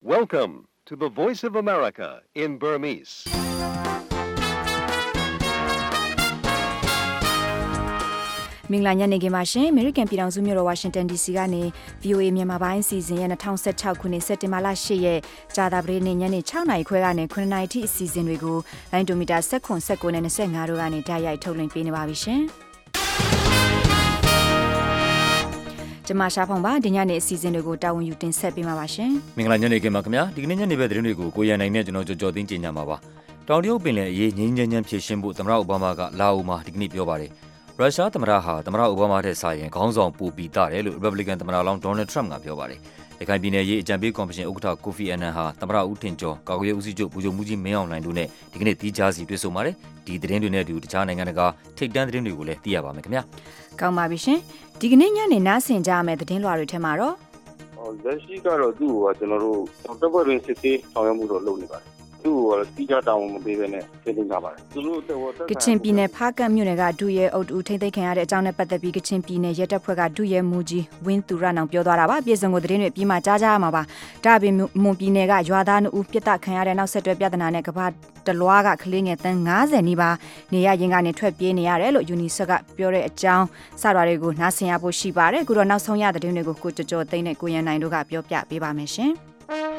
Welcome to the Voice of America in Burmese. ။မင်္ဂလာညနေခင်းပါရှင်။ American ပြည်ထောင်စုမြို့တော် Washington DC ကနေ VOA မြန်မာပိုင်းအစီအစဉ်ရဲ့2016ခုနှစ်စက်တင်ဘာလ10ရက်ကြာသပတေးနေ့ညနေ6နာရီခွဲကနေ9နာရီထိအစီအစဉ်တွေကိုလိုင်းဒိုမီတာ19နဲ့25တို့ကနေတိုက်ရိုက်ထုတ်လွှင့်ပေးနေပါပြီရှင်။ကျမရှာဖောင်ပါဒီညနေအစီအစဉ်တွေကိုတာဝန်ယူတင်ဆက်ပေးမှာပါရှင်။မင်္ဂလာညနေခင်းပါခင်ဗျာ။ဒီကနေ့ညနေပဲသတင်းတွေကိုကိုရန်နိုင်နဲ့ကျွန်တော်ကြော်သိန်းကျင်ညာမှာပါ။တောင်တရုတ်ပင်လယ်အရေးငြိမ်းချမ်းဖြေရှင်းဖို့သမ္မတအိုဘားမားကလာအိုမှာဒီကနေ့ပြောပါတယ်။ရုရှားသမ္မတဟာသမ္မတအိုဘားမားတဲ့ဆိုင်ရင်ခေါင်းဆောင်ပူပီတာတယ်လို့ Republican သမ္မတလောင်း Donald Trump ကပြောပါတယ်။ရခိုင်ပြည်နယ်ရေးအကြံပေးကော်မရှင်ဥက္ကဋ္ဌကိုဖီအာနန်ဟာသမ္မတဦးထင်ကျော်ကာကွယ်ရေးဦးစီးချုပ်ဗိုလ်ချုပ်မှူးကြီးမင်းအောင်လှိုင်တို့နဲ့ဒီကနေ့တီးခြားစီတွေ့ဆုံပါတယ်။ဒီသတင်းတွေနဲ့အတူတခြားနိုင်ငံတကာထိပ်တန်းသတင်းတွေကိုလည်းသိရပါမယ်ခင်ဗျာ။ကောင်းပါပြီရှင်။ဒီကနေ့ညနေနားဆင်ကြရမယ့်သတင်းလွှာတွေထဲမှာတော့လက်ရှိကတော့သူ့ကိုကျွန်တော်တို့တပ်ဖွဲ့တွင်စစ်ဆေးဆောင်ရွက်မှုတော့လုပ်နေပါတယ်။သူ့ကိုတီးခြားတောင်းမပေးဘဲနဲ့ပြင်နေကြပါတယ်။သူတို့ကချင်ပြည်နယ်ဖားကတ်မြို့နယ်ကဒုရဲအုပ်တူထိမ့်သိမ်းခံရတဲ့အကြောင်းနဲ့ပတ်သက်ပြီးကချင်ပြည်နယ်ရဲတပ်ဖွဲ့ကဒုရဲမှူးကြီးဝင်းသူရနောင်ပြောသွားတာပါ။ပြည်စုံကိုသတင်းတွေပြီးမှကြားကြရမှာပါ။ဒါ့အပြင်မွန်ပြည်နယ်ကရွာသား2ဦးပြစ်ဒဏ်ခံရတဲ့နောက်ဆက်တွဲပြဿနာနဲ့ကမ္ဘာတလွှားကကလေးငယ်တန်း90နီးပါးနေရရင်ကနေထွက်ပြေးနေရတယ်လို့ UNICEF ကပြောတဲ့အကြောင်းစတာတွေကိုနားဆင်ရဖို့ရှိပါတယ်။အခုတော့နောက်ဆုံးရသတင်းတွေကိုကိုကျော်သိန်းနဲ့ကိုရန်နိုင်တို့ကပြောပြပေးပါမယ်ရှင်။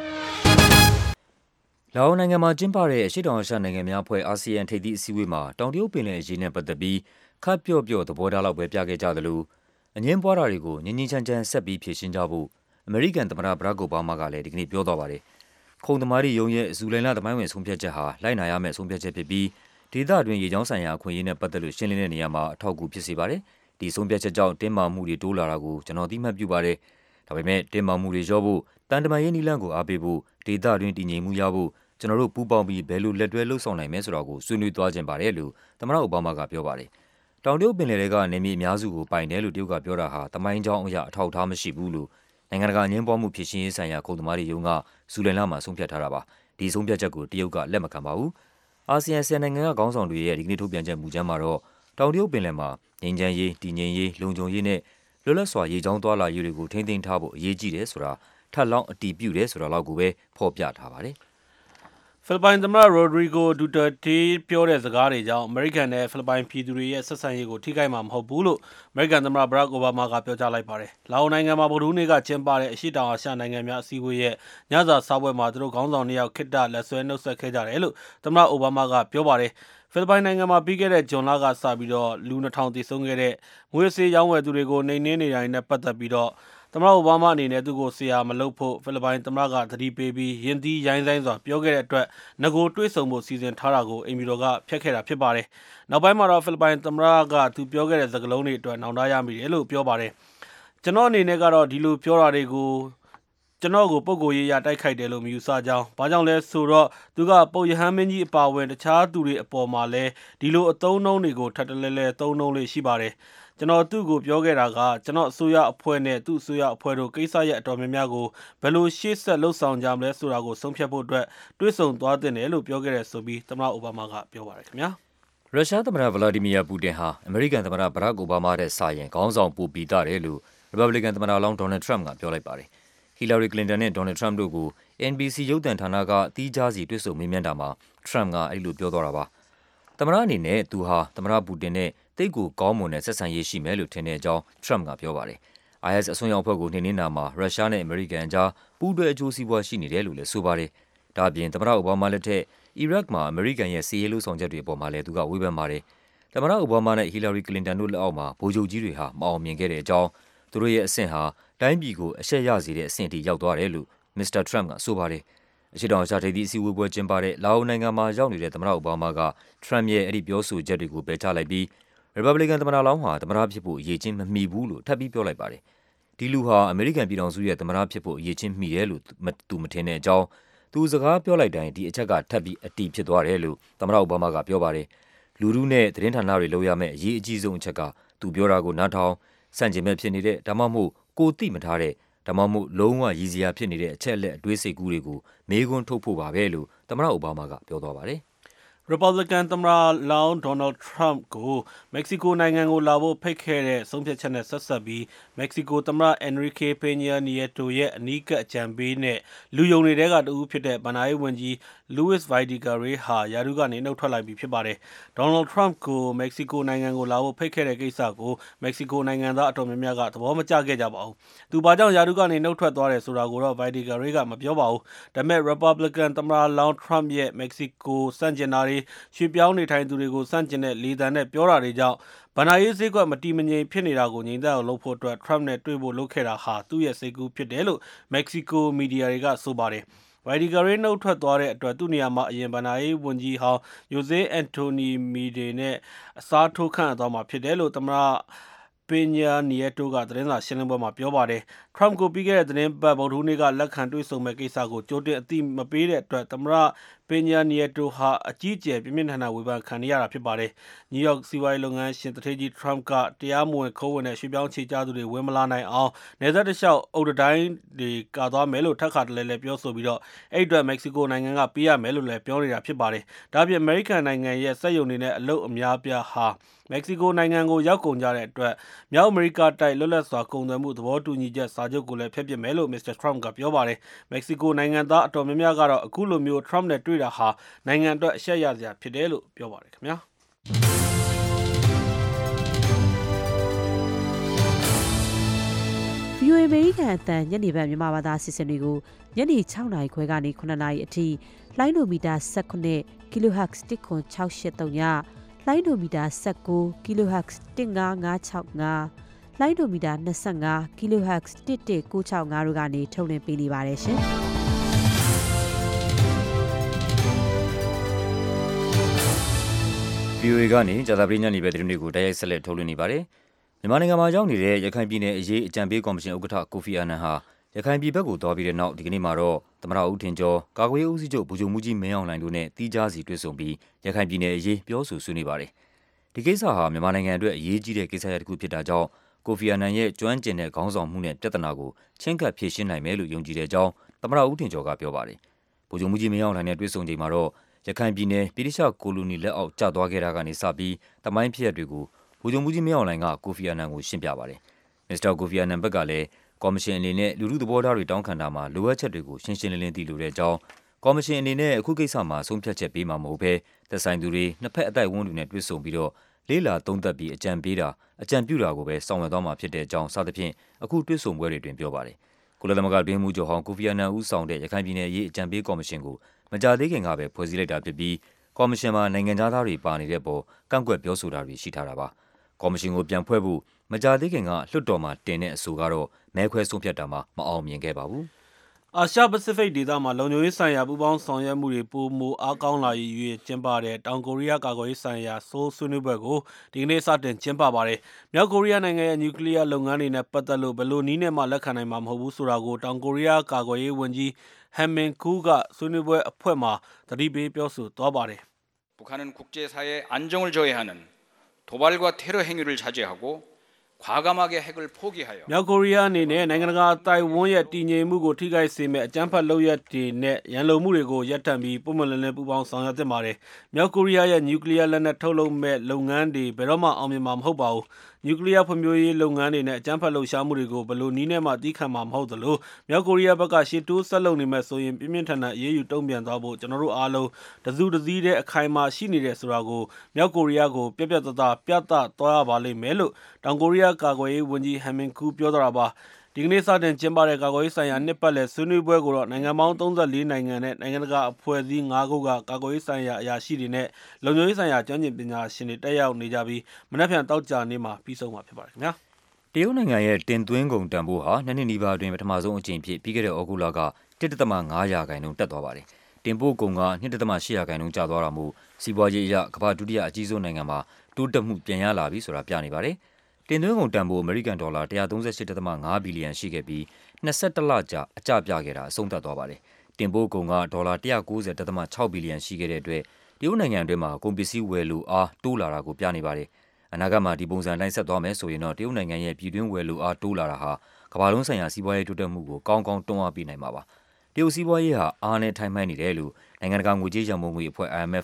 လာအိုနိုင်ငံမှာကျင်းပတဲ့အရှေ့တောင်အာရှနိုင်ငံများအဖွဲ့အာဆီယံထိပ်သီးအစည်းအဝေးမှာတောင်တရုတ်ပင်လယ်အရေးနဲ့ပတ်သက်ပြီးခပ်ပျော့ပျော့သဘောထားလောက်ပဲပြခဲ့ကြသလိုအငြင်းပွားတာတွေကိုငြင်းငြင်းချမ်းချမ်းဆက်ပြီးဖြေရှင်းကြဖို့အမေရိကန်သမ္မတဘရက်အိုဘားမားကလည်းဒီကနေ့ပြောသွားပါတယ်။ခုံသမားတွေရုံးရဲ့ဇူလိုင်လသမိုင်းဝင်ဆုံးဖြတ်ချက်ဟာလိုက်နာရမယ့်ဆုံးဖြတ်ချက်ဖြစ်ပြီးဒေသတွင်းရေကြောင်းဆိုင်ရာအခွင့်အရေးနဲ့ပတ်သက်လို့ရှင်းလင်းတဲ့နေရာမှာအထောက်အကူဖြစ်စေပါတယ်။ဒီဆုံးဖြတ်ချက်ကြောင့်တင်းမာမှုတွေတိုးလာတာကိုကျွန်တော်သိမှတ်ပြုပါတယ်။ဒါပေမဲ့တင်းမာမှုတွေလျော့ဖို့တန်တမာရေးနည်းလမ်းကိုအားပေးဖို့ဒေသတွင်းတည်ငြိမ်မှုရဖို့ကျွန်တော်တို့ပူးပေါင်းပြီးဘယ်လိုလက်တွဲလှုပ်ဆောင်နိုင်မလဲဆိုတာကိုဆွေးနွေးသွားခြင်းပါတယ်လို့သမ္မတအိုဘားမားကပြောပါတယ်။တောင်တရုတ်ပင်လယ်တွေကနေမြေအများစုကိုပိုင်တယ်လို့တရုတ်ကပြောတာဟာသမိုင်းကြောင်းအရအထောက်အထားမရှိဘူးလို့နိုင်ငံတကာအငြင်းပွားမှုဖြစ်ရှင်းရေးဆိုင်ရာခုံသမားတွေရုံးကဇူလိုင်လမှာဆုံးဖြတ်ထားတာပါ။ဒီဆုံးဖြတ်ချက်ကိုတရုတ်ကလက်မခံပါဘူး။အာဆီယံ10နိုင်ငံကခေါင်းဆောင်တွေရဲ့ဒီကနေ့ထုတ်ပြန်ချက်မူကြမ်းမှာတော့တောင်တရုတ်ပင်လယ်မှာငြိမ်းချမ်းရေးတည်ငြိမ်ရေးလုံခြုံရေးနဲ့လွတ်လပ်စွာရေကြောင်းသွားလာရေးတွေကိုထိန်းသိမ်းထားဖို့အရေးကြီးတယ်ဆိုတာထပ်လောင်းအတည်ပြုတယ်ဆိုတာလောက်ကိုပဲဖော်ပြထားပါတယ်။ဖိလစ်ပိုင်သမ္မတရိုဒရီဂိုဒူတာတေးပြောတဲ့စကားတွေကြောင့်အမေရိကန်နဲ့ဖိလစ်ပိုင်ပြည်သူတွေရဲ့ဆက်ဆံရေးကိုထိခိုက်မှာမဟုတ်ဘူးလို့အမေရိကန်သမ္မတဘရက်အိုဘားမားကပြောကြားလိုက်ပါတယ်။လာအိုနိုင်ငံမှာဗုဒ္ဓဟူးနေ့ကကျင်းပတဲ့အရှေ့တောင်အာရှနိုင်ငံများအစည်းအဝေးရဲ့ညစာစားပွဲမှာသူတို့ခေါင်းဆောင်2ယောက်ခေတ္တလက်ဆွဲနှုတ်ဆက်ခဲ့ကြတယ်လို့သမ္မတအိုဘားမားကပြောပါတယ်။ဖိလစ်ပိုင်နိုင်ငံမှာပြီးခဲ့တဲ့ဇွန်လကစပြီးတော့လူ2000သေဆုံးခဲ့တဲ့ငွေဆေးရောင်းဝယ်သူတွေကိုနှိမ်နင်းနေတာနဲ့ပတ်သက်ပြီးတော့သမ္မတအိုဘားမားအနေနဲ့သူ့ကိုဆရာမလုပ်ဖို့ဖိလစ်ပိုင်သမ္မတကသတိပေးပြီးယဉ်သီးရိုင်းစိုင်းစွာပြောခဲ့တဲ့အတွက်ငကိုတွေးဆုံဖို့စီစဉ်ထားတာကိုအိမ်ဖြူတော်ကဖျက်ခဲ့တာဖြစ်ပါတယ်။နောက်ပိုင်းမှာတော့ဖိလစ်ပိုင်သမ္မတကသူပြောခဲ့တဲ့စကားလုံးတွေအတွက်နောင်တရမိတယ်လို့ပြောပါတယ်။ကျွန်တော်အနေနဲ့ကတော့ဒီလိုပြောတာတွေကိုကျွန်တော်ကိုပုဂ္ဂိုလ်ရေးရတိုက်ခိုက်တယ်လို့မယူဆကြောင်း။ဘာကြောင့်လဲဆိုတော့သူကပုပ်ရဟန်းမင်းကြီးအပါအဝင်တခြားသူတွေအပေါ်မှာလည်းဒီလိုအသုံးအနှုန်းတွေကိုထပ်တလဲလဲသုံးနှုန်းလေးရှိပါတယ်။ကျွန်တော်သူ့ကိုပြောခဲ့တာကကျွန်တော်အစိုးရအဖွဲ့နဲ့သူ့အစိုးရအဖွဲ့တို့ကိစ္စရပ်အတော်များများကိုဘယ်လိုရှေ့ဆက်လှုပ်ဆောင်ကြမလဲဆိုတာကိုဆုံးဖြတ်ဖို့အတွက်တွေးဆုံသွားသင့်တယ်လို့ပြောခဲ့တယ်ဆိုပြီးသမ္မတအိုဘားမားကပြောပါတယ်ခင်ဗျာ။ရုရှားသမ္မတဗလာဒီမီယာပူတင်ဟာအမေရိကန်သမ္မတဘရက်အိုဘားမားတဲ့စာရင်ခေါင်းဆောင်ပူပီတာတယ်လို့ရီပတ်ဘလီကန်သမ္မတလောင်းဒေါ်နယ်ထရမ့်ကပြောလိုက်ပါတယ်။ဟီလာရီကလင်တန်နဲ့ဒေါ်နယ်ထရမ့်တို့ကို NBC ရုပ်သံဌာနကတီးခြားစီတွေ့ဆုံမေးမြန်းတာမှာထရမ့်ကအဲ့လိုပြောသွားတာပါ။သမ္မတအနေနဲ့သူဟာသမ္မတပူတင်နဲ့တိတ်ကိုကောင်းမွန်တဲ့ဆက်ဆံရေးရှိမယ်လို့ထင်တဲ့အကြောင်းထရမ့်ကပြောပါတယ်။ IS အစွန်းရောက်အဖွဲ့ကိုနှိမ်နင်းတာမှာရုရှားနဲ့အမေရိကန်အကြားပူးတွဲအကျိုးစီးပွားရှိနေတယ်လို့လည်းဆိုပါတယ်။ဒါ့အပြင်သမ္မတအိုဘားမားလက်ထက်အီရတ်မှာအမေရိကန်ရဲ့စစ်ရေးလှုပ်ဆောင်ချက်တွေအပေါ်မှာလည်းသူကဝေဖန်ပါတယ်။သမ္မတအိုဘားမားနဲ့ဟီလာရီကလင်တန်တို့လက်အောက်မှာဗိုလ်ချုပ်ကြီးတွေဟာမအောင်မြင်ခဲ့တဲ့အကြောင်းသူတို့ရဲ့အဆင့်ဟာတိုင်းပြည်ကိုအရှက်ရစေတဲ့အဆင့်အထိရောက်သွားတယ်လို့မစ္စတာထရမ့်ကဆိုပါတယ်။အရှေ့တောင်အာရှထိပ်သီးအစည်းအဝေးပွဲကျင်းပတဲ့လာအိုနိုင်ငံမှာရောက်နေတဲ့သမ္မတအိုဘားမားကထရမ့်ရဲ့အဲ့ဒီပြောဆိုချက်တွေကိုပယ်ချလိုက်ပြီးရီပတ်ဘလီကန်သမ္မတလောင်းဟာသမ္မတဖြစ်ဖို့အရေးချင်းမမီဘူးလို့ထပ်ပြီးပြောလိုက်ပါတယ်။ဒီလူဟာအမေရိကန်ပြည်ထောင်စုရဲ့သမ္မတဖြစ်ဖို့အရေးချင်းမီတယ်လို့သူမထင်တဲ့အကြောင်းသူစကားပြောလိုက်တိုင်းဒီအချက်ကထပ်ပြီးအတီးဖြစ်သွားတယ်လို့သမ္မတအိုဘားမားကပြောပါတယ်။လူထုနဲ့သတင်းဌာနတွေလုပ်ရမယ့်အရေးအကြီးဆုံးအချက်ကသူပြောတာကိုနားထောင်စန့်ကျင်မဲ့ဖြစ်နေတဲ့ဒါမှမဟုတ်ကိုသိမထားတဲ့ဒါမှမဟုတ်လုံးဝရည်စရာဖြစ်နေတဲ့အချက်အလက်အတွေးစိတ်ကူးတွေကိုမေးခွန်းထုတ်ဖို့ပါပဲလို့သမ္မတအိုဘားမားကပြောသွားပါတယ်။ Republican သမ္မတလောင်း Donald Trump ကို Mexico နိုင်ငံကိုလာဖို့ဖိတ်ခဲ့တဲ့ဆုံးဖြတ်ချက်နဲ့ဆက်စပ်ပြီး Mexico သမ္မတ Enrique Peña Nieto ရဲ့အနီးကပ်အကြံပေးနဲ့လူယုံတွေကတဦးဖြစ်တဲ့ဘဏ္ဍာရေးဝန်ကြီး Luis Videgaray ဟာရာထူးကနေနှုတ်ထွက်လိုက်ပြီဖြစ်ပါတယ်။ Donald Trump ကို Mexico နိုင်ငံကိုလာဖို့ဖိတ်ခဲ့တဲ့ကိစ္စကို Mexico နိုင်ငံသားအတော်များများကသဘောမကျခဲ့ကြပါဘူး။သူဘာကြောင့်ရာထူးကနေနှုတ်ထွက်သွားတယ်ဆိုတာကိုတော့ Videgaray ကမပြောပါဘူး။ဒါပေမဲ့ Republican သမ္မတလောင်း Trump ရဲ့ Mexico စန့်ကျင်တာတွေရွှေ့ပြောင်းနေထိုင်သူတွေကိုစန့်ကျင်တဲ့လေသံနဲ့ပြောတာတွေကြောင့်ဘဏ္ဍာရေးဈေးကွက်မတည်မငြိမ်ဖြစ်နေတာကိုငြိမ်သက်အောင်လုပ်ဖို့အတွက် Trump နဲ့တွေ့ဖို့လုပ်ခဲ့တာဟာသူ့ရဲ့စိတ်ကူးဖြစ်တယ်လို့ Mexico မီဒီယာတွေကဆိုပါတယ်။ Videgaray နှုတ်ထွက်သွားတဲ့အတွက်သူ့နေရာမှာအရင်ဘဏ္ဍာရေးဝန်ကြီးဟောင်း Jose Antonio Mide နဲ့အစားထိုးခန့်အပ်သွားမှာဖြစ်တယ်လို့သမ္မတPeña Nieto ကသတင်းစာရှင်းလင်းပွဲမှာပြောပါတယ်။ Trump ကိုပြီးခဲ့တဲ့သတင်းပတ်ဗုဒ္ဓဟူးနေ့ကလက်ခံတွေ့ဆုံမဲ့ကိစ္စကိုကြိုတင်အသိမပေးတဲ့အတွက်သမ္မတPeña Nieto ဟာအကြီးအကျယ်ပြင်းပြင်းထန်ထန်ဝေဖန်ခံနေရတာဖြစ်ပါတယ်။ New York စီးပွားရေးလုပ်ငန်းရှင်သူဌေးကြီး Trump ကတရားမဝင်ခိုးဝင်တဲ့ရွှေ့ပြောင်းအခြေချသူတွေဝင်မလာနိုင်အောင်နယ်စပ်တစ်လျှောက်အုတ်တံတိုင်းတွေကာသွားမယ်လို့ထပ်ခါတလဲလဲပြောဆိုပြီးတော့အဲ့အတွက် Mexico နိုင်ငံကပေးရမယ်လို့လည်းပြောနေတာဖြစ်ပါတယ်။ဒါ့အပြင် American နိုင်ငံရဲ့စက်ရုံတွေနဲ့အလုပ်အများပြားဟာ Mexico နိုင်ငံကိုရောက်ကုန်ကြတဲ့အတွက်မြောက်အမေရိကတိုက်လွတ်လပ်စွာကုန်သွယ်မှုသဘောတူညီချက်စာချုပ်ကိုလည်းဖျက်ပစ်မယ်လို့ Mr. Trump ကပြောပါတယ်။ Mexico နိုင်ငံသားအတော်များများကတော့အခုလိုမျိုး Trump နဲ့တွေ့တာဟာနိုင်ငံအတွက်အရှက်ရစရာဖြစ်တယ်လို့ပြောပါတယ်ခင်ဗျာ။ VOA အမေရိကန်အသံညနေပိုင်းမြန်မာဘာသာအစီအစဉ်တွေကိုညနေ 6 နာရီခွဲကနေ 9 နာရီအထိလိုင်းဒိုမီတာ19 kHz 10683ညလိုင်းဒိုမီတာ19 kHz 15565လိုင်းဒိုမီတာ25 kHz 11965တို့ကနေထုတ်လွှင့်ပေးနေပါတယ်ရှင်။ VOA ကနေကြာသပတေးညနေပဲသတင်းတွေကိုတိုက်ရိုက်ဆက်လက်ထုတ်လွှင့်နေပါတယ်။မြန်မာနိုင်ငံမှာရောက်နေတဲ့ရခိုင်ပြည်နယ်အရေးအကြံပေးကော်မရှင်ဥက္ကဋ္ဌကိုဖီအာနန်ဟာရခိုင်ပြည်ဘက်ကိုသွားပြီးတဲ့နောက်ဒီကနေ့မှာတော့သမ္မတဦးထင်ကျော်ကာကွယ်ရေးဦးစီးချုပ်ဗိုလ်ချုပ်မှူးကြီးမင်းအောင်လှိုင်တို့နဲ့တီးခြားစီတွေ့ဆုံပြီးရခိုင်ပြည်နယ်အရေးပြောဆိုဆွေးနွေးပါတယ်။ဒီကိစ္စဟာမြန်မာနိုင်ငံအတွက်အရေးကြီးတဲ့ကိစ္စရပ်တစ်ခုဖြစ်တာကြောင့်ကိုဖီအာနန်ရဲ့ကျွမ်းကျင်တဲ့ခေါင်းဆောင်မှုနဲ့ပြဿနာကိုချင်းကပ်ဖြေရှင်းနိုင်မယ်လို့ယုံကြည်တဲ့အကြောင်းသမ္မတဦးထင်ကျော်ကပြောပါတယ်။ဗိုလ်ချုပ်မှူးကြီးမင်းအောင်လှိုင်နဲ့တွေ့ဆုံချိန်မှာတော့ရခိုင်ပြည်နယ်ပြည်ထောင်ကိုလိုနီလက်အောက်ကျသွားခဲ့တာကနေစပြီးတမိုင်းဖြစ်ရပ်တွေကိုဗိုလ်ချုပ်မှူးကြီးမင်းအောင်လှိုင်ကကိုဖီအာနန်ကိုရှင်းပြပါတယ်။မစ္စတာကိုဖီအာနန်ဘက်ကလည်းကော်မရှင်အနေနဲ့လူထုသဘောထားတွေတောင်းခံတာမှာလိုအပ်ချက်တွေကိုရှင်းရှင်းလင်းလင်းသိလိုတဲ့အကြောင်းကော်မရှင်အနေနဲ့အခုကိစ္စမှာဆုံးဖြတ်ချက်ပေးမှာမဟုတ်ဘဲသက်ဆိုင်သူတွေနှစ်ဖက်အတိုက်အဝန်းတွေနဲ့တွေ့ဆုံပြီးတော့လေးလာသုံးသပ်ပြီးအကြံပြုတာကိုပဲဆောင်ရွက်သွားမှာဖြစ်တဲ့အကြောင်းစသဖြင့်အခုတွေ့ဆုံပွဲတွေတွင်ပြောပါတယ်။ကုလသမဂ္ဂတွင်မှုချုပ်ဟောင်းကိုဖီအာနန်ဦးဆောင်တဲ့ရခိုင်ပြည်နယ်အရေးအကြံပေးကော်မရှင်ကိုမကြာသေးခင်ကပဲဖွဲ့စည်းလိုက်တာဖြစ်ပြီးကော်မရှင်မှာနိုင်ငံသားတွေပါနေတဲ့ပေါ်ကန့်ကွက်ပြောဆိုတာတွေရှိထားတာပါ။ကော်မရှင်ကိုပြန်ဖွဲ့ဖို့မကြာသေးခင်ကလွှတ်တော်မှာတင်တဲ့အဆိုကတော့မဲခွဲဆုံးဖြတ်တာမှာမအောင်မြင်ခဲ့ပါဘူး။အာရှပစိဖိတ်ဒေသမှာလုံခြုံရေးဆိုင်ရာပူးပေါင်းဆောင်ရွက်မှုတွေပိုမိုအားကောင်းလာရေးကျင်းပတဲ့တောင်ကိုရီးယားကာကွယ်ရေးဆိုင်ရာဆိုးဆွေးနွေးပွဲကိုဒီကနေ့စတင်ကျင်းပပါတယ်။မြောက်ကိုရီးယားနိုင်ငံရဲ့နျူကလ িয়ার လုပ်ငန်းတွေနဲ့ပတ်သက်လို့ဘယ်လိုနည်းနဲ့မှလက်ခံနိုင်မှာမဟုတ်ဘူးဆိုတာကိုတောင်ကိုရီးယားကာကွယ်ရေးဝန်ကြီးဟန်မင်ကူးကဆွေးနွေးပွဲအဖွဲ့မှာသတိပေးပြောဆိုသွားပါတယ်။ 북한은 국제사회의 안정을 저해하는 도발과 테러 행위를 자제하고 과감하게 핵을 포기하여 မြောက်ကိုရီးယားအနေနဲ့နိုင်ငံတကာတိုင်ဝမ်ရဲ့တည်ငြိမ်မှုကိုထိခိုက်စေမဲ့အကြမ်းဖက်လုပ်ရပ်တွေနဲ့ရန်လိုမှုတွေကိုရပ်တန့်ပြီးပုံမှန်လည်လည်ပူးပေါင်းဆောင်ရွက်သင့်ပါတယ်။မြောက်ကိုရီးယားရဲ့နျူကလ িয়ার လက်နက်ထုတ်လုပ်မဲ့လုပ်ငန်းတွေဘယ်တော့မှအောင်မြင်မှာမဟုတ်ပါဘူး။နျူကလ িয়ার ဖွံ့ဖြိုးရေးလုပ်ငန်းတွေနဲ့အကြမ်းဖက်လှုပ်ရှားမှုတွေကိုဘယ်လိုနည်းနဲ့မှသီးခံမှာမဟုတ်သလိုမြောက်ကိုရီးယားဘက်ကရှေ့တိုးဆက်လုပ်နေမဲ့ဆိုရင်ပြင်းပြင်းထန်ထန်အေးအေးယူတုံ့ပြန်သွားဖို့ကျွန်တော်တို့အားလုံးတစုတစည်းတဲ့အခိုင်အမာရှိနေတယ်ဆိုတာကိုမြောက်ကိုရီးယားကိုပြတ်ပြတ်သားသားပြသသွားရပါလိမ့်မယ်လို့တောင်ကိုရီးယားကာကွယ်ရေးဝန်ကြီးဟန်မင်ကူပြောသွားတာပါ။ဒီကနေ့စတင်ကျင်းပတဲ့ကာကွယ်ရေးဆိုင်ရာနှစ်ပတ်လည်ဆွေးနွေးပွဲကိုတော့နိုင်ငံပေါင်း34နိုင်ငံနဲ့နိုင်ငံတကာအဖွဲ့အစည်း9ခုကကာကွယ်ရေးဆိုင်ရာအရာရှိတွေနဲ့လုံခြုံရေးဆိုင်ရာကျွမ်းကျင်ပညာရှင်တွေတက်ရောက်နေကြပြီးမနက်ဖြန်တောက်ကြနေ့မှာပြီးဆုံးမှာဖြစ်ပါတယ်ခင်ဗျာ။တရုတ်နိုင်ငံရဲ့တင်သွင်းကုန်တန်ဖိုးဟာ2နှစ်နီးပါးအတွင်းပထမဆုံးအကြိမ်ဖြစ်ပြီးခဲ့တဲ့ဩဂုတ်လက 1.5% တက်သွားပါတယ်။တင်ပို့ကုန်က 2.8% ကျသွားတာမို့စီးပွားရေးအရကမ္ဘာဒုတိယအကြီးဆုံးနိုင်ငံမှာတိုးတက်မှုပြန်ရလာပြီဆိုတာပြနေပါတယ်။တင်သွင်းကုန်တန်ဖိုးအမေရိကန်ဒေါ်လာ 138.5 ဘီလီယံရှိခဲ့ပြီး21လကြာအကျပြခဲ့တာအဆုံးသတ်သွားပါတယ်။တင်ပို့ကုန်ကဒေါ်လာ 190.6 ဘီလီယံရှိခဲ့တဲ့အတွက်တရုတ်နိုင်ငံအတွင်းမှာကုန်ပစ္စည်းဝယ်လိုအားတိုးလာတာကိုပြနေပါတယ်။အနာဂတ်မှာဒီပုံစံတိုင်းဆက်သွားမယ်ဆိုရင်တော့တရုတ်နိုင်ငံရဲ့ပြည်တွင်းဝယ်လိုအားတိုးလာတာဟာကမ္ဘာလုံးဆိုင်ရာစီးပွားရေးတိုးတက်မှုကိုကောင်းကောင်းတွန်းအားပေးနိုင်မှာပါ။တရုတ်စီးပွားရေးဟာအားနဲ့ထိုင်မှန်နေတယ်လို့နိုင်ငံတကာငွေကြေးရန်ပုံငွေအဖွဲ့ IMF က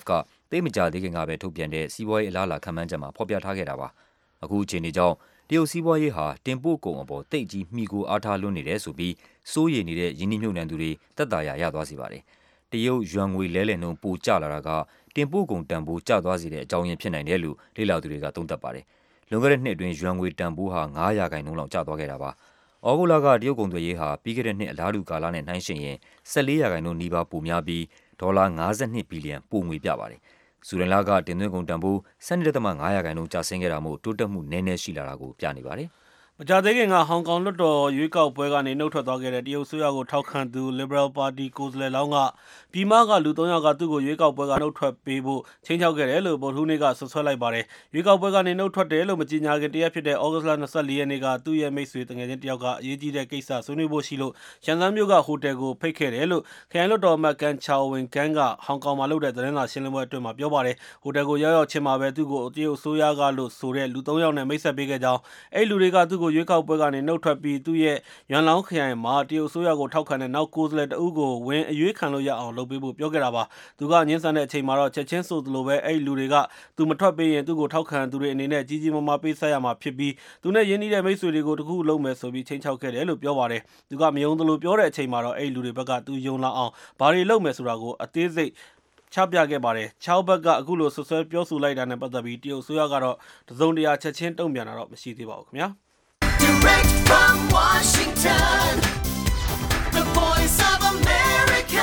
သိမကြသေးခင်ကပဲထုတ်ပြန်တဲ့စီးပွားရေးအလားအလာခန့်မှန်းချက်မှာဖော်ပြထားခဲ့တာပါအခုအခြေအနေကြောင့်တရုတ်စီးပွားရေးဟာတင်ပို့ကုန်အပေါ်တိတ်ကြီးမှီကိုအားထားလွန်းနေတယ်ဆိုပြီးစိုးရိမ်နေတဲ့ယင်းနှိမ့်နှံသူတွေတက်တာရသွားစေပါတယ်တရုတ်ယွမ်ငွေလဲလှယ်နှုန်းပိုကျလာတာကတင်ပို့ကုန်တန်ဖိုးကျသွားစေတဲ့အကြောင်းရင်းဖြစ်နိုင်တယ်လို့လေ့လာသူတွေကသုံးသပ်ပါတယ်လွန်ခဲ့တဲ့နှစ်အတွင်းယွမ်ငွေတန်ဖိုးဟာ9%လောက်ကျသွားခဲ့တာပါ။ဩဂုတ်လကတရုတ်ကုန်သွယ်ရေးဟာပြီးခဲ့တဲ့နှစ်အလားတူကာလနဲ့နှိုင်းယှဉ်ရင်14%နီးပါးပိုများပြီးဒေါ်လာ52ဘီလီယံပိုငွေပြပါတယ်။ဇူလိုင်လကတင်သွင်းကုန်တန်ဖိုး12.5%ကျဆင်းခဲ့တာမို့တိုးတက်မှုနည်းနည်းရှိလာတာကိုပြနေပါတယ်။မကြသေးခင်ကဟောင်ကောင်လွှတ်တော်ရွေးကောက်ပွဲကနေနှုတ်ထွက်သွားခဲ့တဲ့တရုတ်ဆိုရကိုထောက်ခံသူ Liberal Party ကိုယ်စားလှယ်လောင်းကပြည်မကလူ3ယောက်ကသူ့ကိုရွေးကောက်ပွဲကနှုတ်ထွက်ပေးဖို့ချင်းချောက်ခဲ့တယ်လို့ဗိုလ်ထူးနေ့ကဆွဆွဲလိုက်ပါတယ်။ရွေးကောက်ပွဲကနေနှုတ်ထွက်တယ်လို့မကြေညာခင်တရက်ဖြစ်တဲ့ဩဂုတ်လ24ရက်နေ့ကသူ့ရဲ့မိတ်ဆွေတငယ်ချင်းတယောက်ကအရေးကြီးတဲ့ကိစ္စဆွေးနွေးဖို့ရှိလို့ရှန်ဇန်းမြို့ကဟိုတယ်ကိုဖိတ်ခဲ့တယ်လို့ခရိုင်လွှတ်တော်အမတ်ကန်ချောင်ဝင်ကန်ကဟောင်ကောင်မှာလုပ်တဲ့သတင်းစာရှင်းလင်းပွဲအတွင်းမှာပြောပါတယ်။ဟိုတယ်ကိုရောက်ချင်းမှာပဲသူ့ကိုတရုတ်ဆိုရကလို့ဆိုတဲ့လူ3ယောက်နဲ့မိတ်ဆက်ပေးခဲ့ကြောင်းအဲ့လူတွေကသူ့ကိုရွေးကောက်ပွဲကနေနှုတ်ထွက်ပြီးသူ့ရဲ့ရန်လောင်းခရိုင်မှာတရုတ်ဆိုရကိုထောက်ခံတဲ့နောက်ကိုယ်စားလှယ်တအုပ်ကိုဝင်အရွေးခံလို့ရအောင်လုပ်ပေးဖို့ပြောခဲ့တာပါသူကငင်းဆန်တဲ့အချိန်မှာတော့ချက်ချင်းဆိုသလိုပဲအဲ့လူတွေကသူမထွက်ပေးရင်သူ့ကိုထောက်ခံသူတွေအနေနဲ့ကြီးကြီးမားမားပေးဆက်ရမှာဖြစ်ပြီးသူနဲ့ရင်းနှီးတဲ့မိတ်ဆွေတွေကိုတခုလုံးမယ်ဆိုပြီးချင်းချောက်ခဲ့တယ်လို့ပြောပါတယ်သူကမယုံသလိုပြောတဲ့အချိန်မှာတော့အဲ့လူတွေဘက်ကသူယုံလာအောင်ဘာတွေလုပ်မယ်ဆိုတာကိုအသေးစိတ်ချပြခဲ့ပါတယ်။ချောက်ဘက်ကအခုလိုဆွဆွဲပြောဆိုလိုက်တာနဲ့ပတ်သက်ပြီးတရုတ်ဆိုရကတော့တစုံတရာချက်ချင်းတုံ့ပြန်တာတော့မရှိသေးပါဘူးခင်ဗျာ။ Direct from Washington, the voice of America,